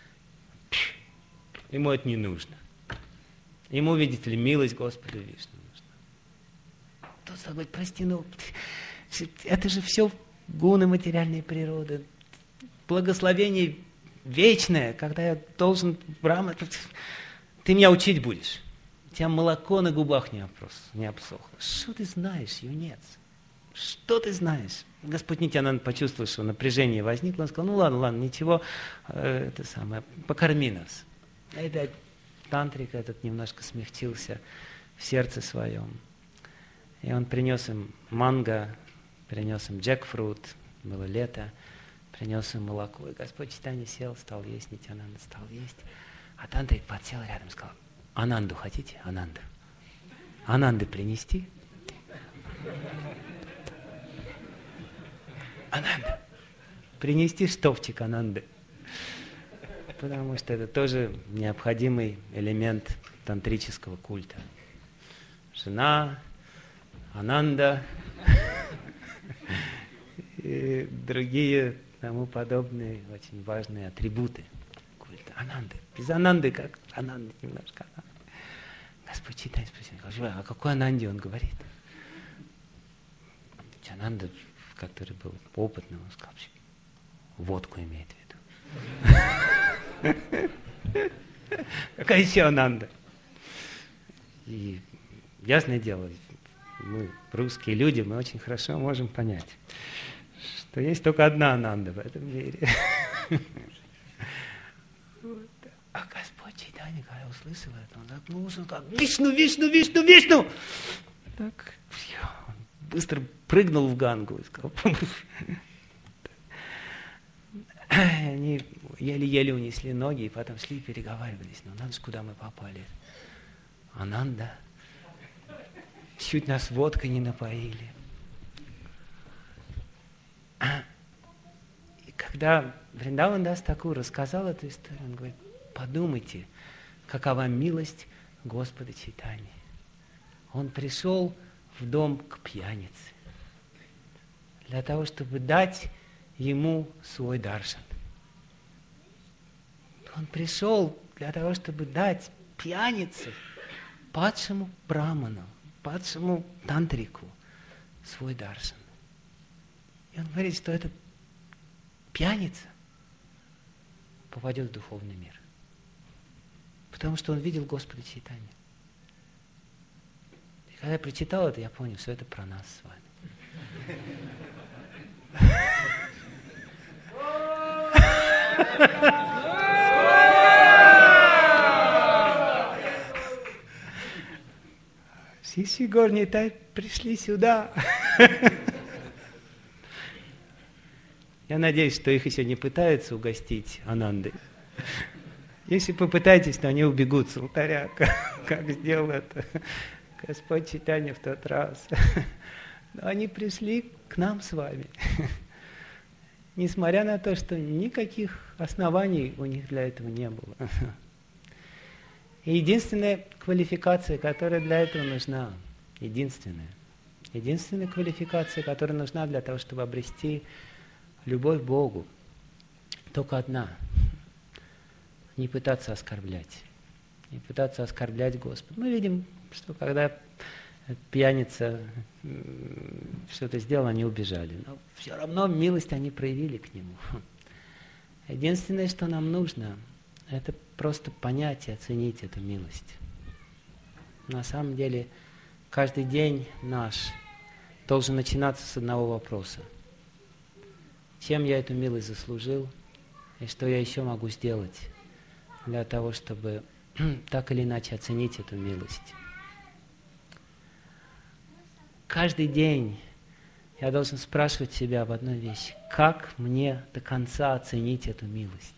Ему это не нужно. Ему, видите ли, милость Господа Вишну нужна. Тот говорит, прости, ну, это же все гуны материальной природы. Благословение вечное, когда я должен Брахма, ты меня учить будешь. У тебя молоко на губах не обсохло. Что ты знаешь, юнец? Что ты знаешь? Господь Нитьянанда почувствовал, что напряжение возникло. Он сказал, ну ладно, ничего, это самое, покорми нас. И опять тантрик этот немножко смягчился в сердце своем. И он принес им манго, принес им джекфрут, было лето, принес им молоко. И Господь Чайтанья сел, стал есть, Нитьянанда стал есть. А тантрик подсел рядом и сказал, Ананду хотите? Ананду. Ананды принести? Ананда. Принести штовчик Ананды. Потому что это тоже необходимый элемент тантрического культа. Жена, Ананда и другие тому подобные очень важные атрибуты культа. Ананды. Без Ананды, как Ананды немножко. Господь Чайтанья спросил, а о какой Ананде он говорит? Ананда, который был опытным, он сказал, водку имеет в виду. Какая еще Ананда? И ясное дело, мы, русские люди, мы очень хорошо можем понять, что есть только одна Ананда в этом мире. А Господь Чайтанья, когда услышал это, он загнулся, он сказал, Вишну, Вишну, Вишну, Вишну! Так, он быстро прыгнул в Гангу и сказал, они еле-еле унесли ноги, и потом шли и переговаривались. Ну, надо же, куда мы попали. Ананда. Чуть нас водкой не напоили. И когда Вриндаван Дас Такур рассказал эту историю, он говорит, подумайте, какова милость Господа Чайтаньи. Он пришел в дом к пьянице для того, чтобы дать ему свой даршан. Он пришел для того, чтобы дать пьянице, падшему браману, падшему тантрику свой даршан. И он говорит, что этот пьяница попадет в духовный мир. Потому что он видел Господа Чайтанью. И когда я прочитал это, я понял, что это про нас с вами. Шиши Гаур Нитай пришли сюда. Я надеюсь, что их еще не пытаются угостить Анандой. Если попытаетесь, то они убегут с алтаря, как сделал это Господь Чайтанья в тот раз. Но они пришли к нам с вами. Несмотря на то, что никаких оснований у них для этого не было. И единственная квалификация, которая для этого нужна, единственная квалификация, которая нужна для того, чтобы обрести любовь к Богу, только одна. Не пытаться оскорблять. Не пытаться оскорблять Господа. Мы видим, что когда пьяница что-то сделал, они убежали. Но все равно милость они проявили к нему. Единственное, что нам нужно, это просто понять и оценить эту милость. На самом деле, каждый день наш должен начинаться с одного вопроса. Чем я эту милость заслужил, и что я еще могу сделать для того, чтобы так или иначе оценить эту милость. Каждый день я должен спрашивать себя об одной вещи. Как мне до конца оценить эту милость?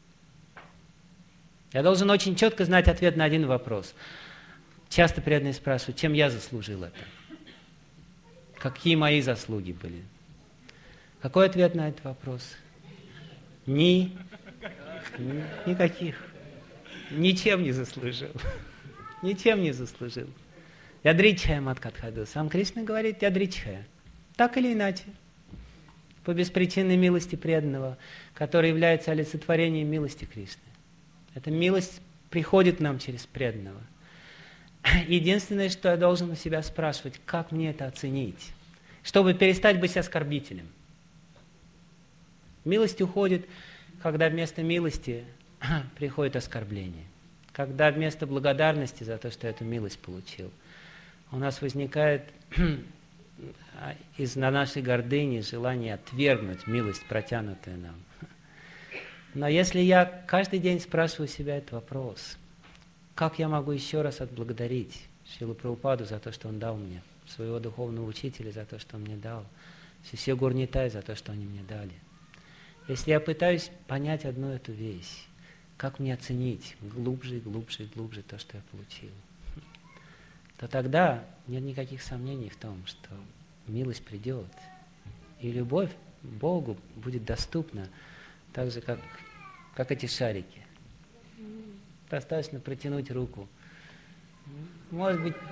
Я должен очень четко знать ответ на один вопрос. Часто преданные спрашивают, чем я заслужил это? Какие мои заслуги были? Какой ответ на этот вопрос? Никаких. Ничем не заслужил. Ничем не заслужил. Ядричхая маткатхаду. Сам Кришна говорит ядричхая. Так или иначе. По беспричинной милости преданного, который является олицетворением милости Кришны. Эта милость приходит к нам через преданного. Единственное, что я должен у себя спрашивать, как мне это оценить, чтобы перестать быть оскорбителем. Милость уходит, когда вместо милости приходит оскорбление. Когда вместо благодарности за то, что я эту милость получил, у нас возникает из-за нашей гордыни желание отвергнуть милость, протянутую нам. Но если я каждый день спрашиваю себя этот вопрос, как я могу еще раз отблагодарить Шрилу Прабхупаду за то, что он дал мне, своего духовного учителя за то, что он мне дал, Шиши Гаур Нитай за то, что они мне дали. Если я пытаюсь понять одну эту вещь, как мне оценить глубже и глубже и глубже то, что я получил, то тогда нет никаких сомнений в том, что милость придет, и любовь к Богу будет доступна так же, как эти шарики. Достаточно протянуть руку. Может быть,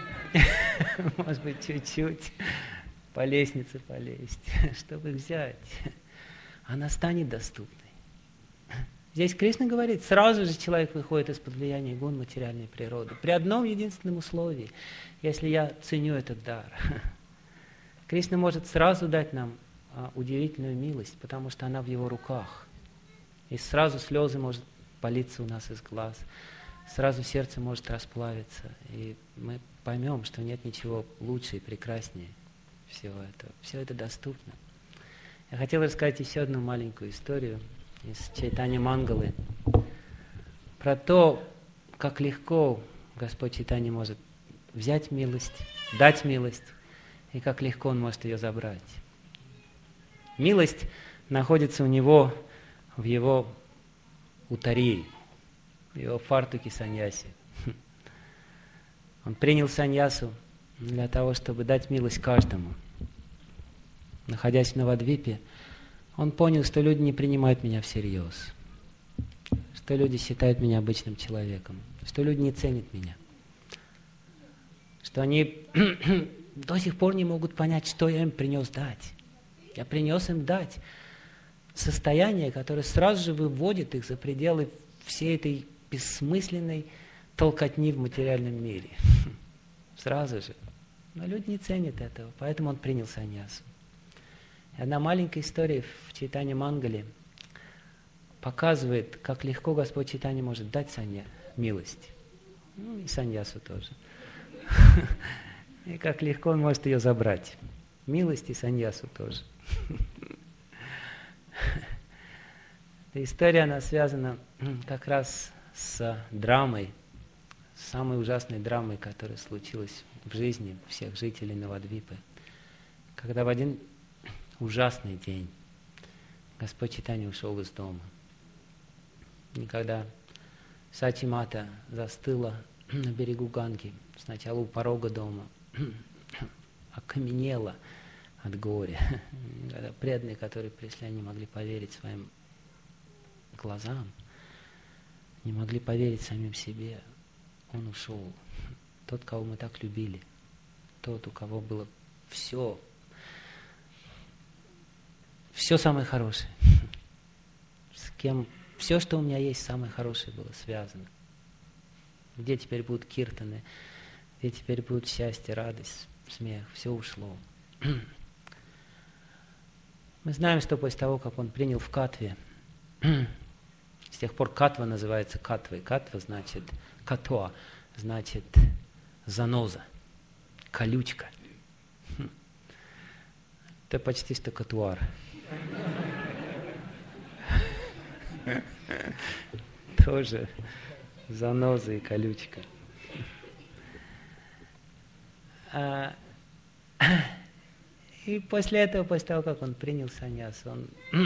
чуть-чуть по лестнице полезть, чтобы взять. Она станет доступной. Здесь Кришна говорит, сразу же человек выходит из-под влияния гун материальной природы. При одном единственном условии, если я ценю этот дар. Кришна может сразу дать нам удивительную милость, потому что она в его руках. И сразу слезы может палиться у нас из глаз, сразу сердце может расплавиться, и мы поймем, что нет ничего лучше и прекраснее всего этого. Все это доступно. Я хотел рассказать еще одну маленькую историю из Чайтанья Мангалы про то, как легко Господь Чайтанья может взять милость, дать милость, и как легко Он может ее забрать. Милость находится у Него в Его утарии, в Его фартуке саньяси. Он принял саньясу для того, чтобы дать милость каждому. Находясь в Навадвипе, он понял, что люди не принимают меня всерьез, что люди считают меня обычным человеком, что люди не ценят меня, что они до сих пор не могут понять, что я им принес дать. Я принес им дать состояние, которое сразу же выводит их за пределы всей этой бессмысленной толкотни в материальном мире. Сразу же. Но люди не ценят этого, поэтому он принял саньясу. И одна маленькая история в Чайтанья Мангали показывает, как легко Господь Чайтанья может дать милость. Ну, и саньясу тоже. И как легко он может ее забрать. Милость и саньясу тоже. Эта история, она связана как раз с драмой, самой ужасной драмой, которая случилась в жизни всех жителей Навадвипы. Когда в один ужасный день Господь Чайтанья ушел из дома. И когда Сачи Мата застыла на берегу Ганги, сначала у порога дома, окаменела от горя. Когда преданные, которые пришли, они могли поверить своим глазам, не могли поверить самим себе. Он ушел. Тот, кого мы так любили, тот, у кого было все самое хорошее, с кем все, что у меня есть, самое хорошее было связано. Где теперь будут киртаны, где теперь будут счастье, радость, смех, все ушло. Мы знаем, что после того, как он принял в катве, с тех пор катва называется катвой. Катва значит, катуа значит заноза, колючка. Это почти что катуар. Тоже заноза и колючка. И после этого, после того, как он принял саньясу,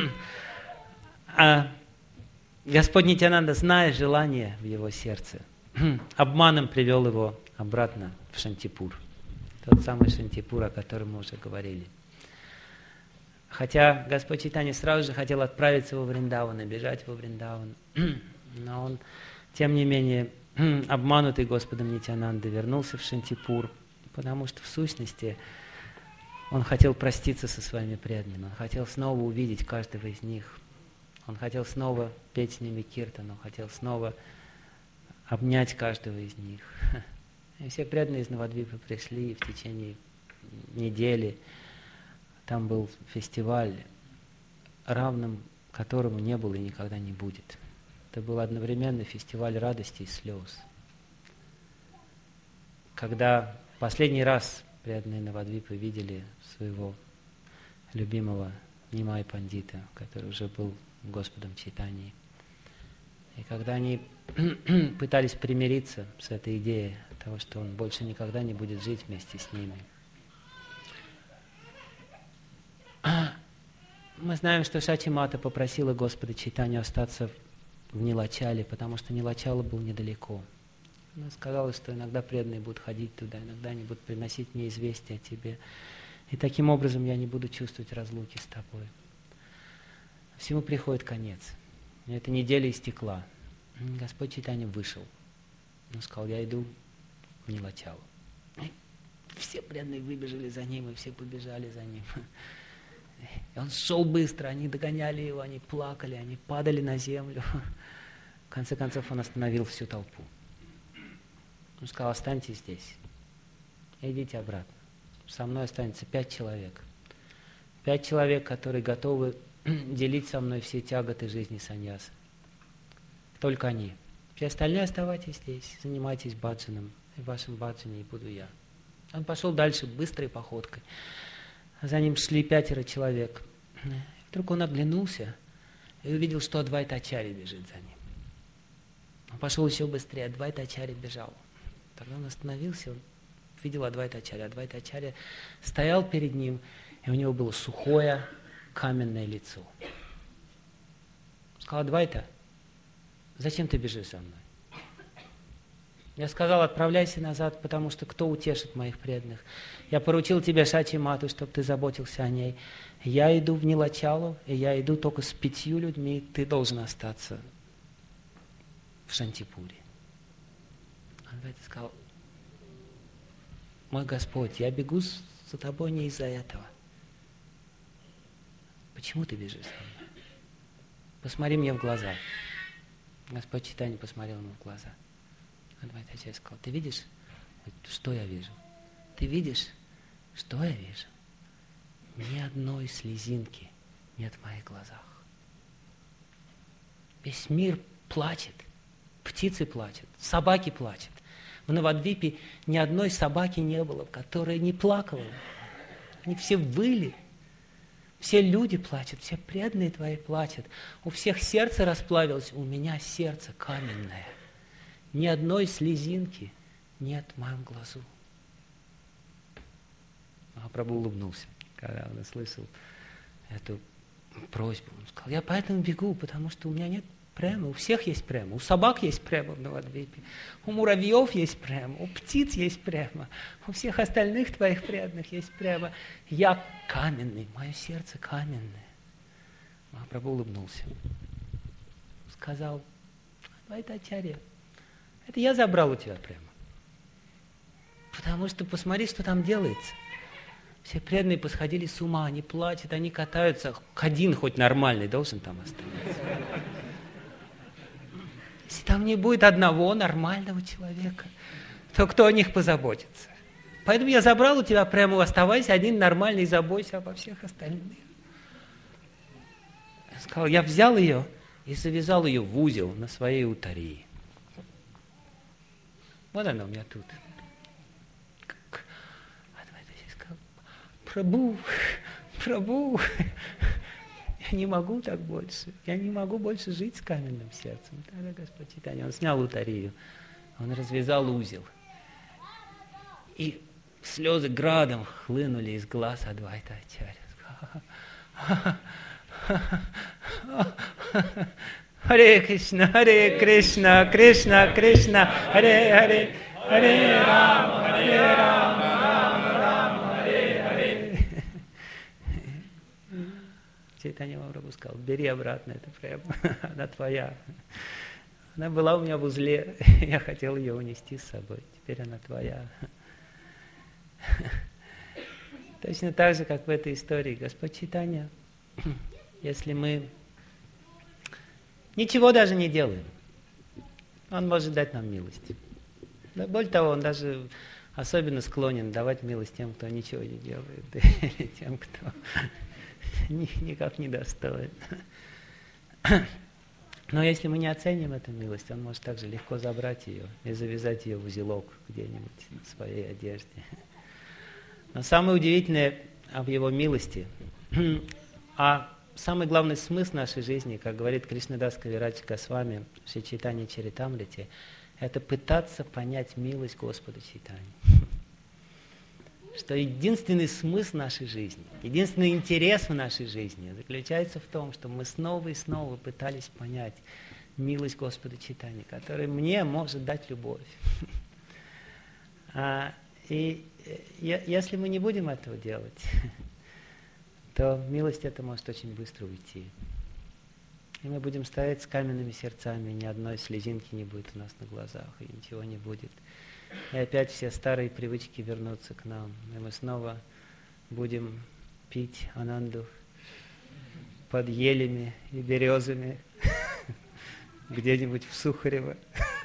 Господь Нитьянанда, зная желание в его сердце, обманом привел его обратно в Шантипур. Тот самый Шантипур, о котором мы уже говорили. Хотя Господь Чайтанья сразу же хотел отправиться во Вриндаван и бежать во Вриндаван, но он, тем не менее, обманутый Господом Нитьянандой, вернулся в Шантипур, потому что в сущности он хотел проститься со своими преданными, он хотел снова увидеть каждого из них, он хотел снова петь с ними киртан, он хотел снова обнять каждого из них. И все преданные из Навадвипы пришли, и в течение недели там был фестиваль, равным которому не было и никогда не будет. Это был одновременно фестиваль радости и слез. Когда последний раз преданные Навадвипы видели своего любимого Нимай Пандита, который уже был Господом Чайтаньей, и когда они пытались примириться с этой идеей того, что он больше никогда не будет жить вместе с ними, мы знаем, что Сачи Мата попросила Господа Чайтанью остаться в Нилачале, потому что Нилачала был недалеко. Она сказала, что иногда преданные будут ходить туда, иногда они будут приносить мне известия о тебе. И таким образом я не буду чувствовать разлуки с тобой. Всему приходит конец. И эта неделя истекла. Господь Чайтанья вышел. Он сказал, я иду в Нилачалу. Все преданные выбежали за ним, и все побежали за ним. И он шел быстро, они догоняли его, они плакали, они падали на землю. В конце концов он остановил всю толпу. Он сказал, останьтесь здесь, идите обратно. Со мной останется 5 человек. 5 человек, которые готовы делить со мной все тяготы жизни саньяса. Только они. Все остальные оставайтесь здесь, занимайтесь баджаном. И в вашем баджане и буду я. Он пошел дальше быстрой походкой. За ним шли 5 человек. Вдруг он оглянулся и увидел, что Адвайта Ачарья бежит за ним. Он пошел еще быстрее, Адвайта Ачарья бежал. Тогда он остановился, он видел Адвайта Ачарья. Адвайта Ачарья стоял перед ним, и у него было сухое, каменное лицо. Он сказал, Адвайта, зачем ты бежишь за мной? Я сказал, отправляйся назад, потому что кто утешит моих преданных? Я поручил тебе Сачи Мату, чтобы ты заботился о ней. Я иду в Нилачалу, и я иду только с 5 людьми, ты должен остаться в Шантипуре. Адвайта сказал, мой Господь, я бегу за тобой не из-за этого. Почему ты бежишь за мной? Посмотри мне в глаза. Господь Чайтанья посмотрел ему в глаза. Адвайта-ачарья сказал: ты видишь, что я вижу? Ты видишь, что я вижу? Ни одной слезинки нет в моих глазах. Весь мир плачет, птицы плачут, собаки плачут. В Навадвипе ни одной собаки не было, которая не плакала. Они все выли. Все люди плачут, все преданные твои плачут. У всех сердце расплавилось, у меня сердце каменное. Ни одной слезинки нет в моем глазу. Махапрабху улыбнулся, когда он услышал эту просьбу. Он сказал: я поэтому бегу, потому что у меня нет према. У всех есть према. У собак есть према в Навадвипе. У муравьев есть према. У птиц есть према. У всех остальных твоих преданных есть према. Я каменный, мое сердце каменное. Махапрабху улыбнулся. Сказал: Адвайта-ачарья, это я забрал у тебя према. Потому что посмотри, что там делается. Все преданные посходили с ума, они плачут, они катаются. Один хоть нормальный должен там оставаться. Если там не будет одного нормального человека, то кто о них позаботится? Поэтому я забрал у тебя прямо, оставайся один нормальный, заботься обо всех остальных. Я сказал: я взял ее и завязал ее в узел на своей утарии. Вот она у меня тут. Прабху, я не могу так больше. Я не могу больше жить с каменным сердцем. Тогда Господь Чайтанья, он снял утарию, он развязал узел. И слезы градом хлынули из глаз Адвайта-ачарьи. Харе Кришна, Кришна, Кришна, Харе Харе, Харе Рама, Чайтанья Махапрабху сказал: бери обратно эту прему, она твоя. Она была у меня в узле, я хотел ее унести с собой, теперь она твоя. Точно так же, как в этой истории. Господь Чайтанья, если мы ничего даже не делаем, Он может дать нам милость. Более того, Он даже особенно склонен давать милость тем, кто ничего не делает, или тем, кто никак не достоин. Но если мы не оценим эту милость, Он может также легко забрать ее и завязать ее в узелок где-нибудь в своей одежде. Но самое удивительное об Его милости, а самый главный смысл нашей жизни, как говорит Кришнадас Кавирадж Госвами в Шри Чайтанья Чаритамрите, это пытаться понять милость Господа Чайтаньи. Что единственный смысл нашей жизни, единственный интерес в нашей жизни заключается в том, что мы снова и снова пытались понять милость Господа Чайтаньи, который мне может дать любовь. И если мы не будем этого делать, то милость эта может очень быстро уйти. И мы будем стоять с каменными сердцами, ни одной слезинки не будет у нас на глазах, и ничего не будет. И опять все старые привычки вернутся к нам, и мы снова будем пить ананду под елями и березами где-нибудь в Сухарево.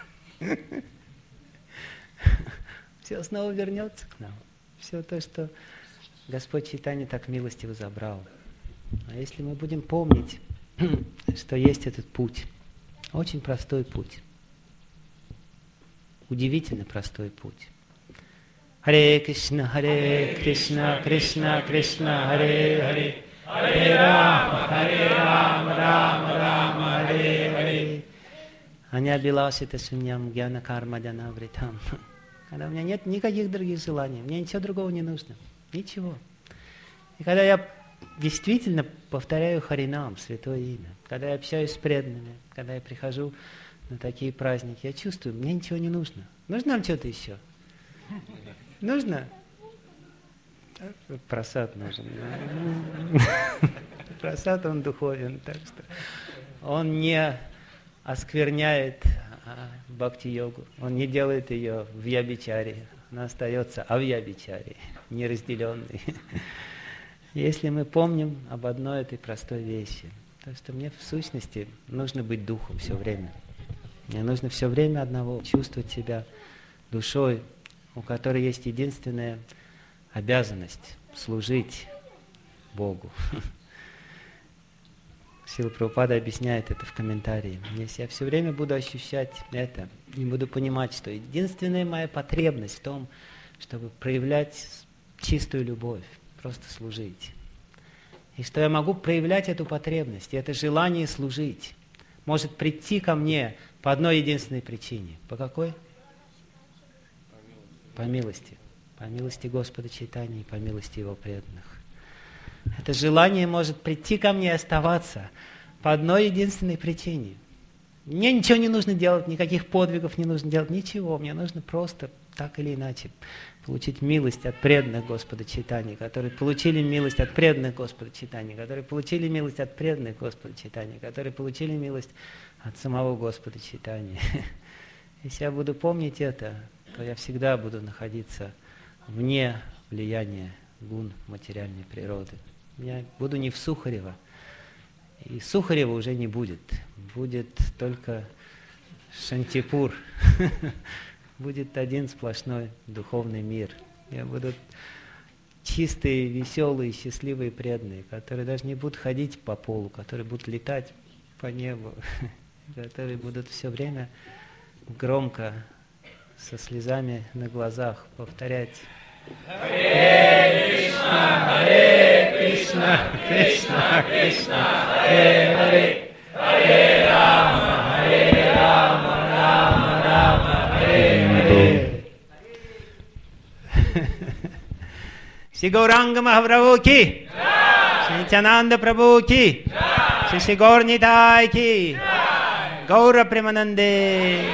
Все снова вернется к нам. Все то, что Господь Чайтанья так милостиво забрал. А если мы будем помнить, что есть этот путь, очень простой путь, удивительно простой путь. Харе Кришна, Кришна, Кришна, Харе Харе, Харе Рама, Рама, Харе Харе. Аня биласита суньям гьяна карма дьянавритам. Когда у меня нет никаких других желаний, мне ничего другого не нужно. Ничего. И когда я действительно повторяю Харинам, святое имя, когда я общаюсь с преданными, когда я прихожу на такие праздники, я чувствую, мне ничего не нужно. Нужно нам что-то еще? Нужно? Прасад нужен. Прасад, он духовен, так что он не оскверняет бхакти-йогу, он не делает ее в ябичаре, она остается авьябичаре, неразделенной. Если мы помним об одной этой простой вещи, то что мне в сущности нужно быть духом все время. Мне нужно все время одного чувствовать себя душой, у которой есть единственная обязанность — служить Богу. Шрила Прабхупада объясняет это в комментарии. Если я все время буду ощущать это, и буду понимать, что единственная моя потребность в том, чтобы проявлять чистую любовь, просто служить. И что я могу проявлять эту потребность, и это желание служить может прийти ко мне по одной единственной причине. По какой? По милости. По милости Господа Чайтаньи и по милости Его преданных. Это желание может прийти ко мне и оставаться по одной единственной причине. Мне ничего не нужно делать, никаких подвигов не нужно делать, ничего. Мне нужно просто так или иначе получить милость от преданных Господа Чайтаньи, которые получили милость от преданных Господа Чайтаньи, которые получили милость от преданных Господа Чайтаньи, которые получили милость от самого Господа Чайтаньи. Если я буду помнить это, то я всегда буду находиться вне влияния гун материальной природы. Я буду не в Сухарево, и Сухарева уже не будет. Будет только Шантипур. Будет один сплошной духовный мир. Я буду чистые, веселые, счастливые преданные, которые даже не будут ходить по полу, которые будут летать по небу, которые будут все время громко, со слезами на глазах повторять: Харе Кришна, Кришна Кришна, Харе Харе, Харе Рама, Рама Рама, Харе Харе. Шри Гауранга Махапрабху ки, Шри Нитьянанда Прабху ки, Шри Гаур Нитай ки, Гаура Премананде.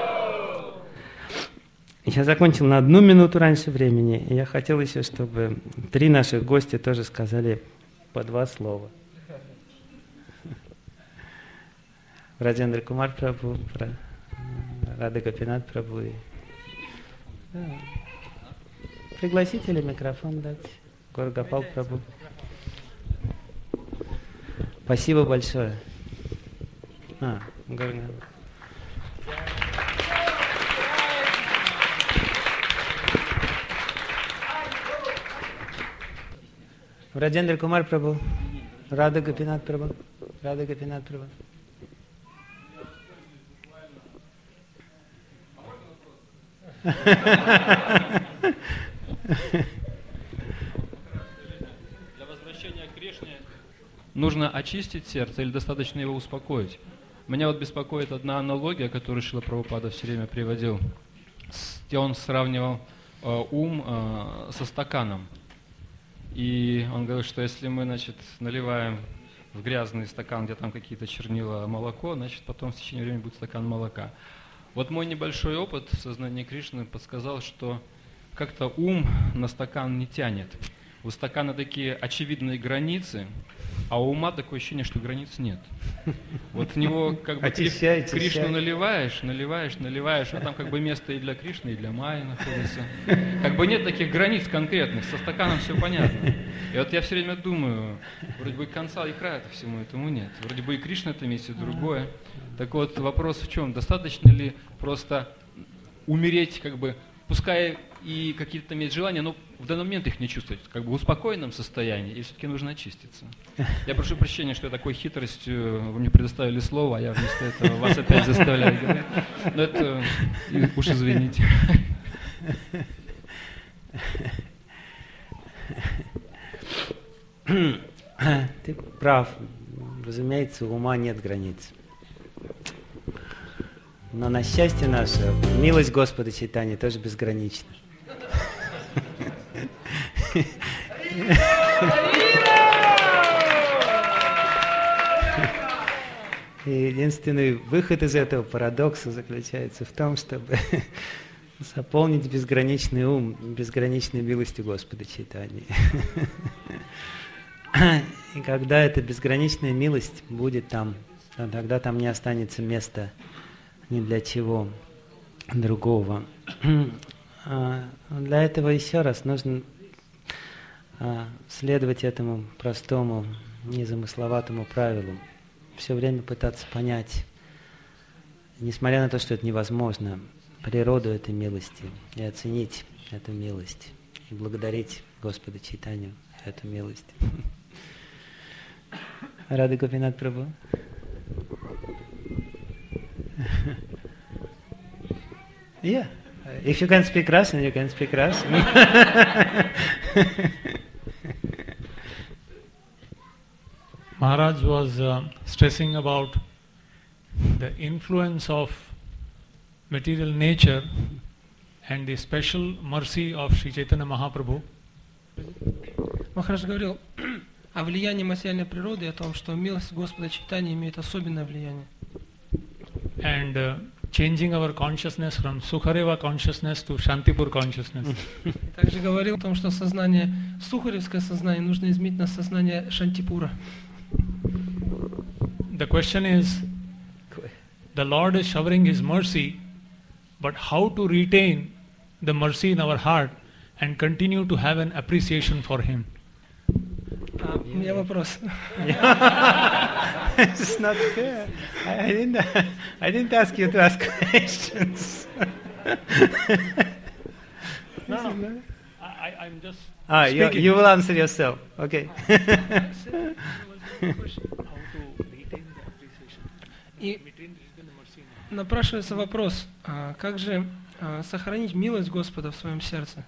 Я закончил на 1 минуту раньше времени, и я хотел еще, чтобы 3 наших гостя тоже сказали по 2 слова. Раджендра Кумар Прабху, Рада Гопинат Прабху. Пригласите ли микрофон дать? Гор Гопал Прабху. Спасибо большое. Раджендра Кумар Прабху, Рада Гопинат Прабху, Рада Гопинат Прабху. Для возвращения к Кришне нужно очистить сердце или достаточно его успокоить? Меня вот беспокоит одна аналогия, которую Шрила Прабхупада все время приводил. Он сравнивал ум со стаканом. И он говорил, что если мы, наливаем в грязный стакан, где там какие-то чернила, молоко, потом в течение времени будет стакан молока. Вот мой небольшой опыт в сознании Кришны подсказал, что как-то ум на стакан не тянет. У стакана такие очевидные границы, а у ума такое ощущение, что границ нет. Вот в него Кришну наливаешь, а там место и для Кришны, и для Майи находится. Нет таких границ конкретных, со стаканом все понятно. И вот я все время думаю, вроде бы конца и края всему этому нет. Вроде бы и Кришна это месте, и другое. Так вот, вопрос в чем? Достаточно ли просто умереть, пускай и какие-то там есть желания, но в данный момент их не чувствовать, в успокоенном состоянии, или все-таки нужно очиститься? Я прошу прощения, что я такой хитростью, вы мне предоставили слово, а я вместо этого вас опять заставляю говорить. Но это уж извините. Ты прав. Разумеется, у ума нет границ. Но на счастье наше, милость Господа Чайтаньи тоже безгранична. И единственный выход из этого парадокса заключается в том, чтобы заполнить безграничный ум безграничной милостью Господа Чайтаньи. И когда эта безграничная милость будет там, тогда там не останется места ни для чего другого. Для этого еще раз нужно следовать этому простому, незамысловатому правилу. Все время пытаться понять, Несмотря на то, что это невозможно, природу этой милости и оценить эту милость, и благодарить Господа Чайтанью эту милость. Рады Гопинат Прабху. Yeah. If you can speak Russian, you can speak Russian. Maharaj was stressing about the influence of material nature and the special mercy of Sri Chaitanya Mahaprabhu. Махарадж говорил о влиянии материальной природы и о том, что милость Господа Чайтаньи имеет особенное влияние. And changing our consciousness from Sukhareva consciousness to Shantipur consciousness. Также говорил о том, что сознание, сухаревское сознание, нужно изменить на сознание Шантипура. The question is, the Lord is showering His mercy, but how to retain the mercy in our heart and continue to have an appreciation for Him? У меня вопрос. It's not fair. I didn't ask you to ask questions. No. I'm just you will answer yourself. Okay. И напрашивается вопрос, как же сохранить милость Господа в своем сердце?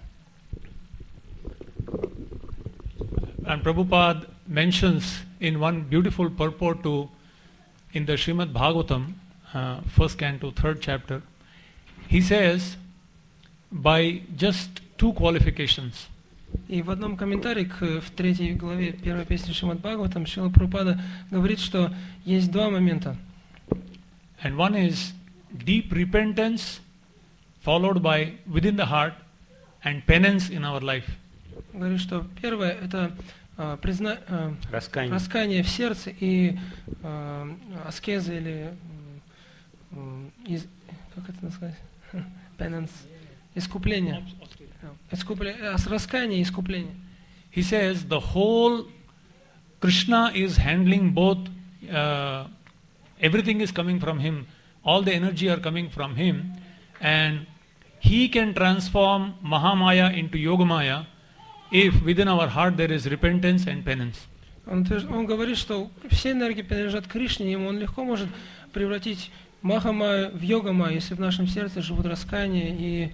And Prabhupada mentions in one beautiful purport in the Srimad Bhagavatam, first canto, third chapter, he says, by just two qualifications. И в одном комментарии в 3 главе 1 песни Шримад Бхагаватам Шрила Прабхупада говорит, что есть два момента. And one is deep repentance followed by within the heart and penance in our life. Говорит, что первое это раскаяние в сердце и аскеза или как это сказать? Penance, искупление. Раскаяние и искупление. He says the whole Krishna is handling both, everything is coming from Him, all the energy are coming from Him, and He can transform Mahamaya into Yogamaya if within our heart there is repentance and penance. Он говорит, что все энергии принадлежат Кришне, ему он легко может превратить Махамаю в Йогамаю, если в нашем сердце живут раскаяние и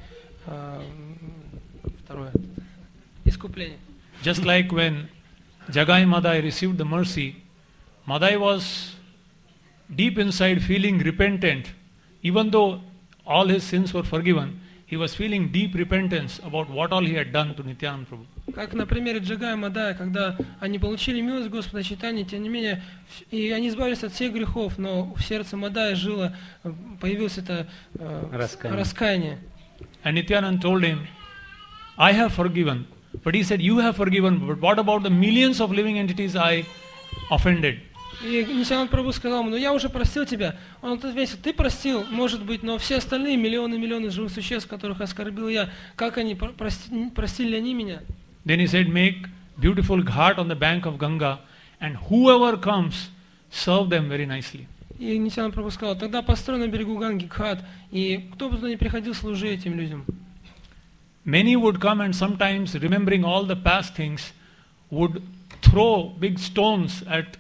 второе искупление. Just like when Jagai Madai received the mercy, Madai was deep inside feeling repentant, even though all his sins were forgiven. He was feeling deep repentance about what all he had done to Nityananda Prabhu. Как на примере Джагая Мадая, когда они получили милость Господа Чайтаньи, тем не менее, и они избавились от всех грехов, но в сердце Мадая появилось это раскаяние. And Nityananda told him, I have forgiven. But he said, you have forgiven, but what about the millions of living entities I offended? И Нитянанда Прабху сказал ему, я уже простил тебя. Он ответил, ты простил, может быть, но все остальные миллионы живых существ, которых оскорбил я, как они простили ли они меня? Then he said, make beautiful ghat on the bank of Ganga, and whoever comes, serve them very nicely. И Нитянанда Прабху сказал, тогда построй на берегу Ганги гхат, и кто бы туда ни приходил, служи этим людям. Many would come and sometimes, remembering all the past things, would throw big stones at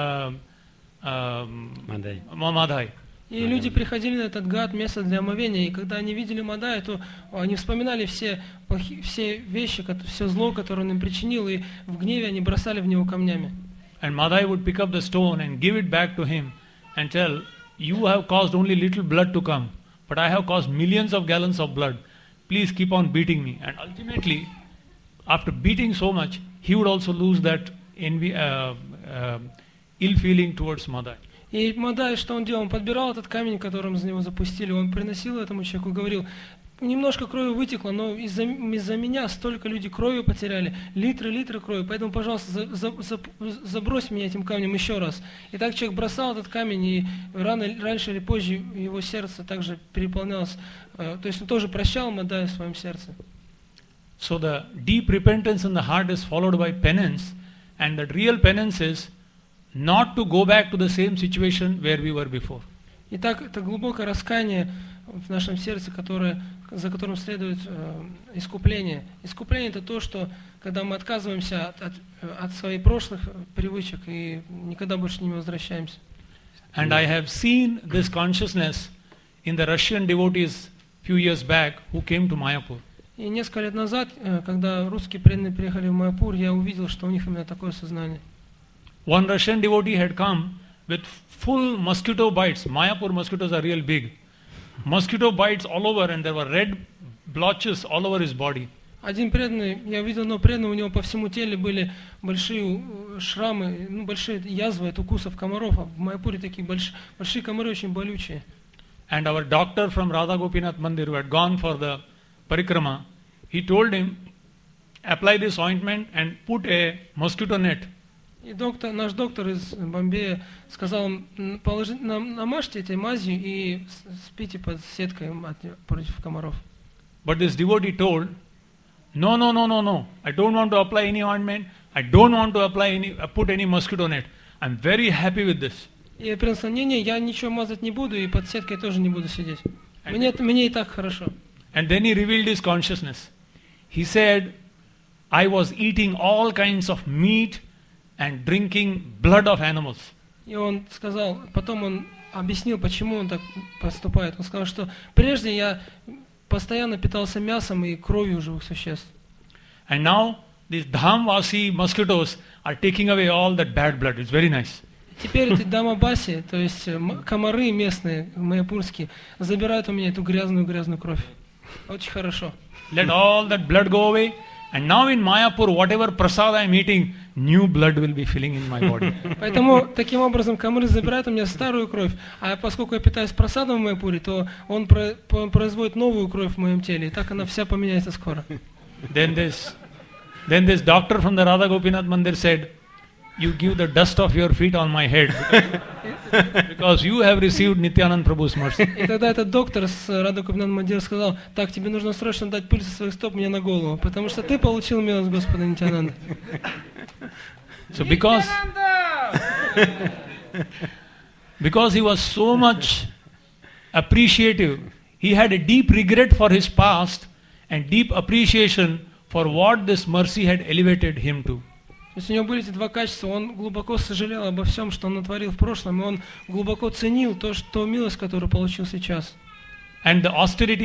Madai. И люди приходили на этот гад, место для омовения, и когда они видели Мадая, то они вспоминали все вещи, все зло, которое он им причинил, и в гневе они бросали в него камнями. And Madai would pick up the stone and give it back to him and tell, you have caused only little blood to come, but I have caused millions of gallons of blood. Please keep on beating me. And ultimately, after beating so much, he would also lose that envy, ill feeling towards Madai. И Мадай, что он делал? Он подбирал этот камень, которым за него запустили, он приносил этому человеку, говорил, немножко крови вытекло, но из-за меня столько людей кровью потеряли, литры крови, поэтому, пожалуйста, забрось меня этим камнем еще раз. И так человек бросал этот камень, и раньше или позже его сердце также переполнялось, то есть он тоже прощал Мадая в своем сердце. So the deep repentance in the heart is followed by penance, and that real penance is not to go back to the same situation where we were before. Итак, это глубокое раскаяние в нашем сердце, за которым следует искупление. Искупление – это то, что когда мы отказываемся от своих прошлых привычек и никогда больше не возвращаемся. And I have seen this consciousness in the Russian devotees few years back who came to Mayapur. И несколько лет назад, когда русские преданные приехали в Майяпур, я увидел, что у них именно такое сознание. One Russian devotee had come with full mosquito bites. Mayapur mosquitoes are real big. Mosquito bites all over, and there were red blotches all over his body. Один преданный, я видел одного преданного, у него по всему телу были большие шрамы, большие язвы от укусов комаров. А в Майяпуре такие большие комары, очень болючие. And our doctor from Radha Gopinath Mandir, who had gone for the parikrama, he told him, apply this ointment and put a mosquito net. И наш доктор из Бомбея сказал им, намажьте этой мазью и спите под сеткой против комаров. But this devotee told, no, I don't want to apply any ointment, I don't want to put any mosquito net. I'm very happy with this. И преданный сказал, не, я ничего мазать не буду и под сеткой тоже не буду сидеть. Мне и так хорошо. And then he revealed his consciousness. He said, I was eating all kinds of meat and drinking blood of animals. И он сказал, потом он объяснил, почему он так поступает. Он сказал, что прежде я постоянно питался мясом и кровью живых существ. And now these Dhamvasi mosquitoes are taking away all that bad blood. It's very nice. Теперь эти дамабаси, то есть комары местные, майяпурские, забирают у меня эту грязную кровь. Очень хорошо. Let all that blood go away. And now in Mayapur, whatever prasad I am eating, new blood will be filling in my body. Поэтому таким образом комары забирают у меня старую кровь, а поскольку я питаюсь просадом в Майяпуре, то он производит новую кровь в моем теле, и так она вся поменяется скоро. Then this doctor from the Radha Gopinath Mandir said, you give the dust of your feet on my head because you have received Nityanand Prabhu's mercy. И тогда этот доктор с Рада Гопинат Мандир сказал, так, тебе нужно срочно дать пыль со своих стоп мне на голову, потому что ты получил милость Господа Нитянанда. So because he was so much appreciative, he had a deep regret for his past and deep appreciation for what this mercy had elevated him to. То есть у него были эти два качества, он глубоко сожалел обо всем, что он натворил в прошлом, и он глубоко ценил ту милость, которую получил сейчас. And the austerity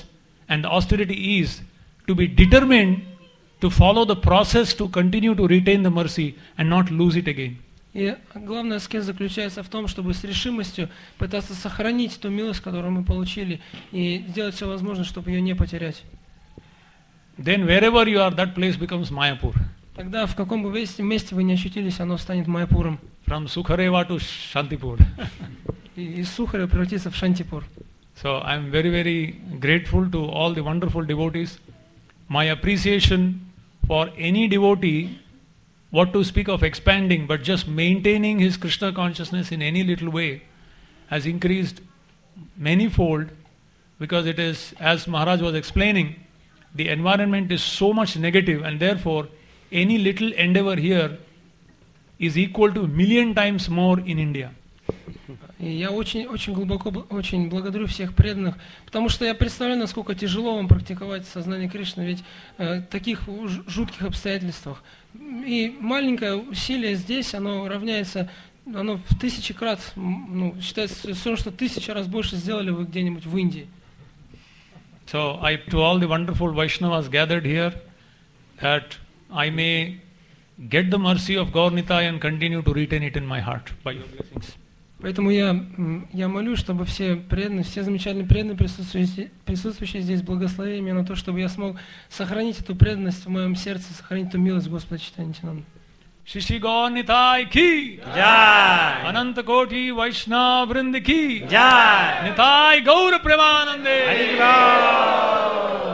is to be determined to follow the process to continue to retain the mercy and not lose it again. И главная аскеза заключается в том, чтобы с решимостью пытаться сохранить ту милость, которую мы получили, и сделать все возможное, чтобы ее не потерять. Then wherever you are, that place becomes Mayapur. Тогда в каком бы месте вы не очутились, оно станет Майяпуром. From Sukhareva to Shantipur. И из Сухарева превратится в Шантипур. So I am very, very grateful to all the wonderful devotees. My appreciation for any devotee, what to speak of expanding, but just maintaining his Krishna consciousness in any little way, has increased manyfold, because it is, as Maharaj was explaining, the environment is so much negative, and therefore any little endeavor here is equal to 1,000,000 times more in India. И я очень глубоко благодарю всех преданных, потому что я представляю, насколько тяжело вам практиковать сознание Кришны, ведь в таких жутких обстоятельствах. И маленькое усилие здесь, оно равняется, оно в 1000 крат, считается, что 1000 раз больше сделали вы где-нибудь в Индии. So to all the wonderful Vaishnavas gathered here, that I may get the mercy of Gaur Nitai and continue to retain it in my heart by your blessings. Поэтому я молюсь, чтобы все преданные, все замечательные преданные, присутствующие здесь, благословили меня на то, чтобы я смог сохранить эту преданность в моем сердце, сохранить эту милость Господа Чайтанья Нитянанда. Shri Gaur Nitai ki Jai! Ananta Koti Vaishnava Vrind ki Jai! Nitai Gaur Premanande Hari Bol!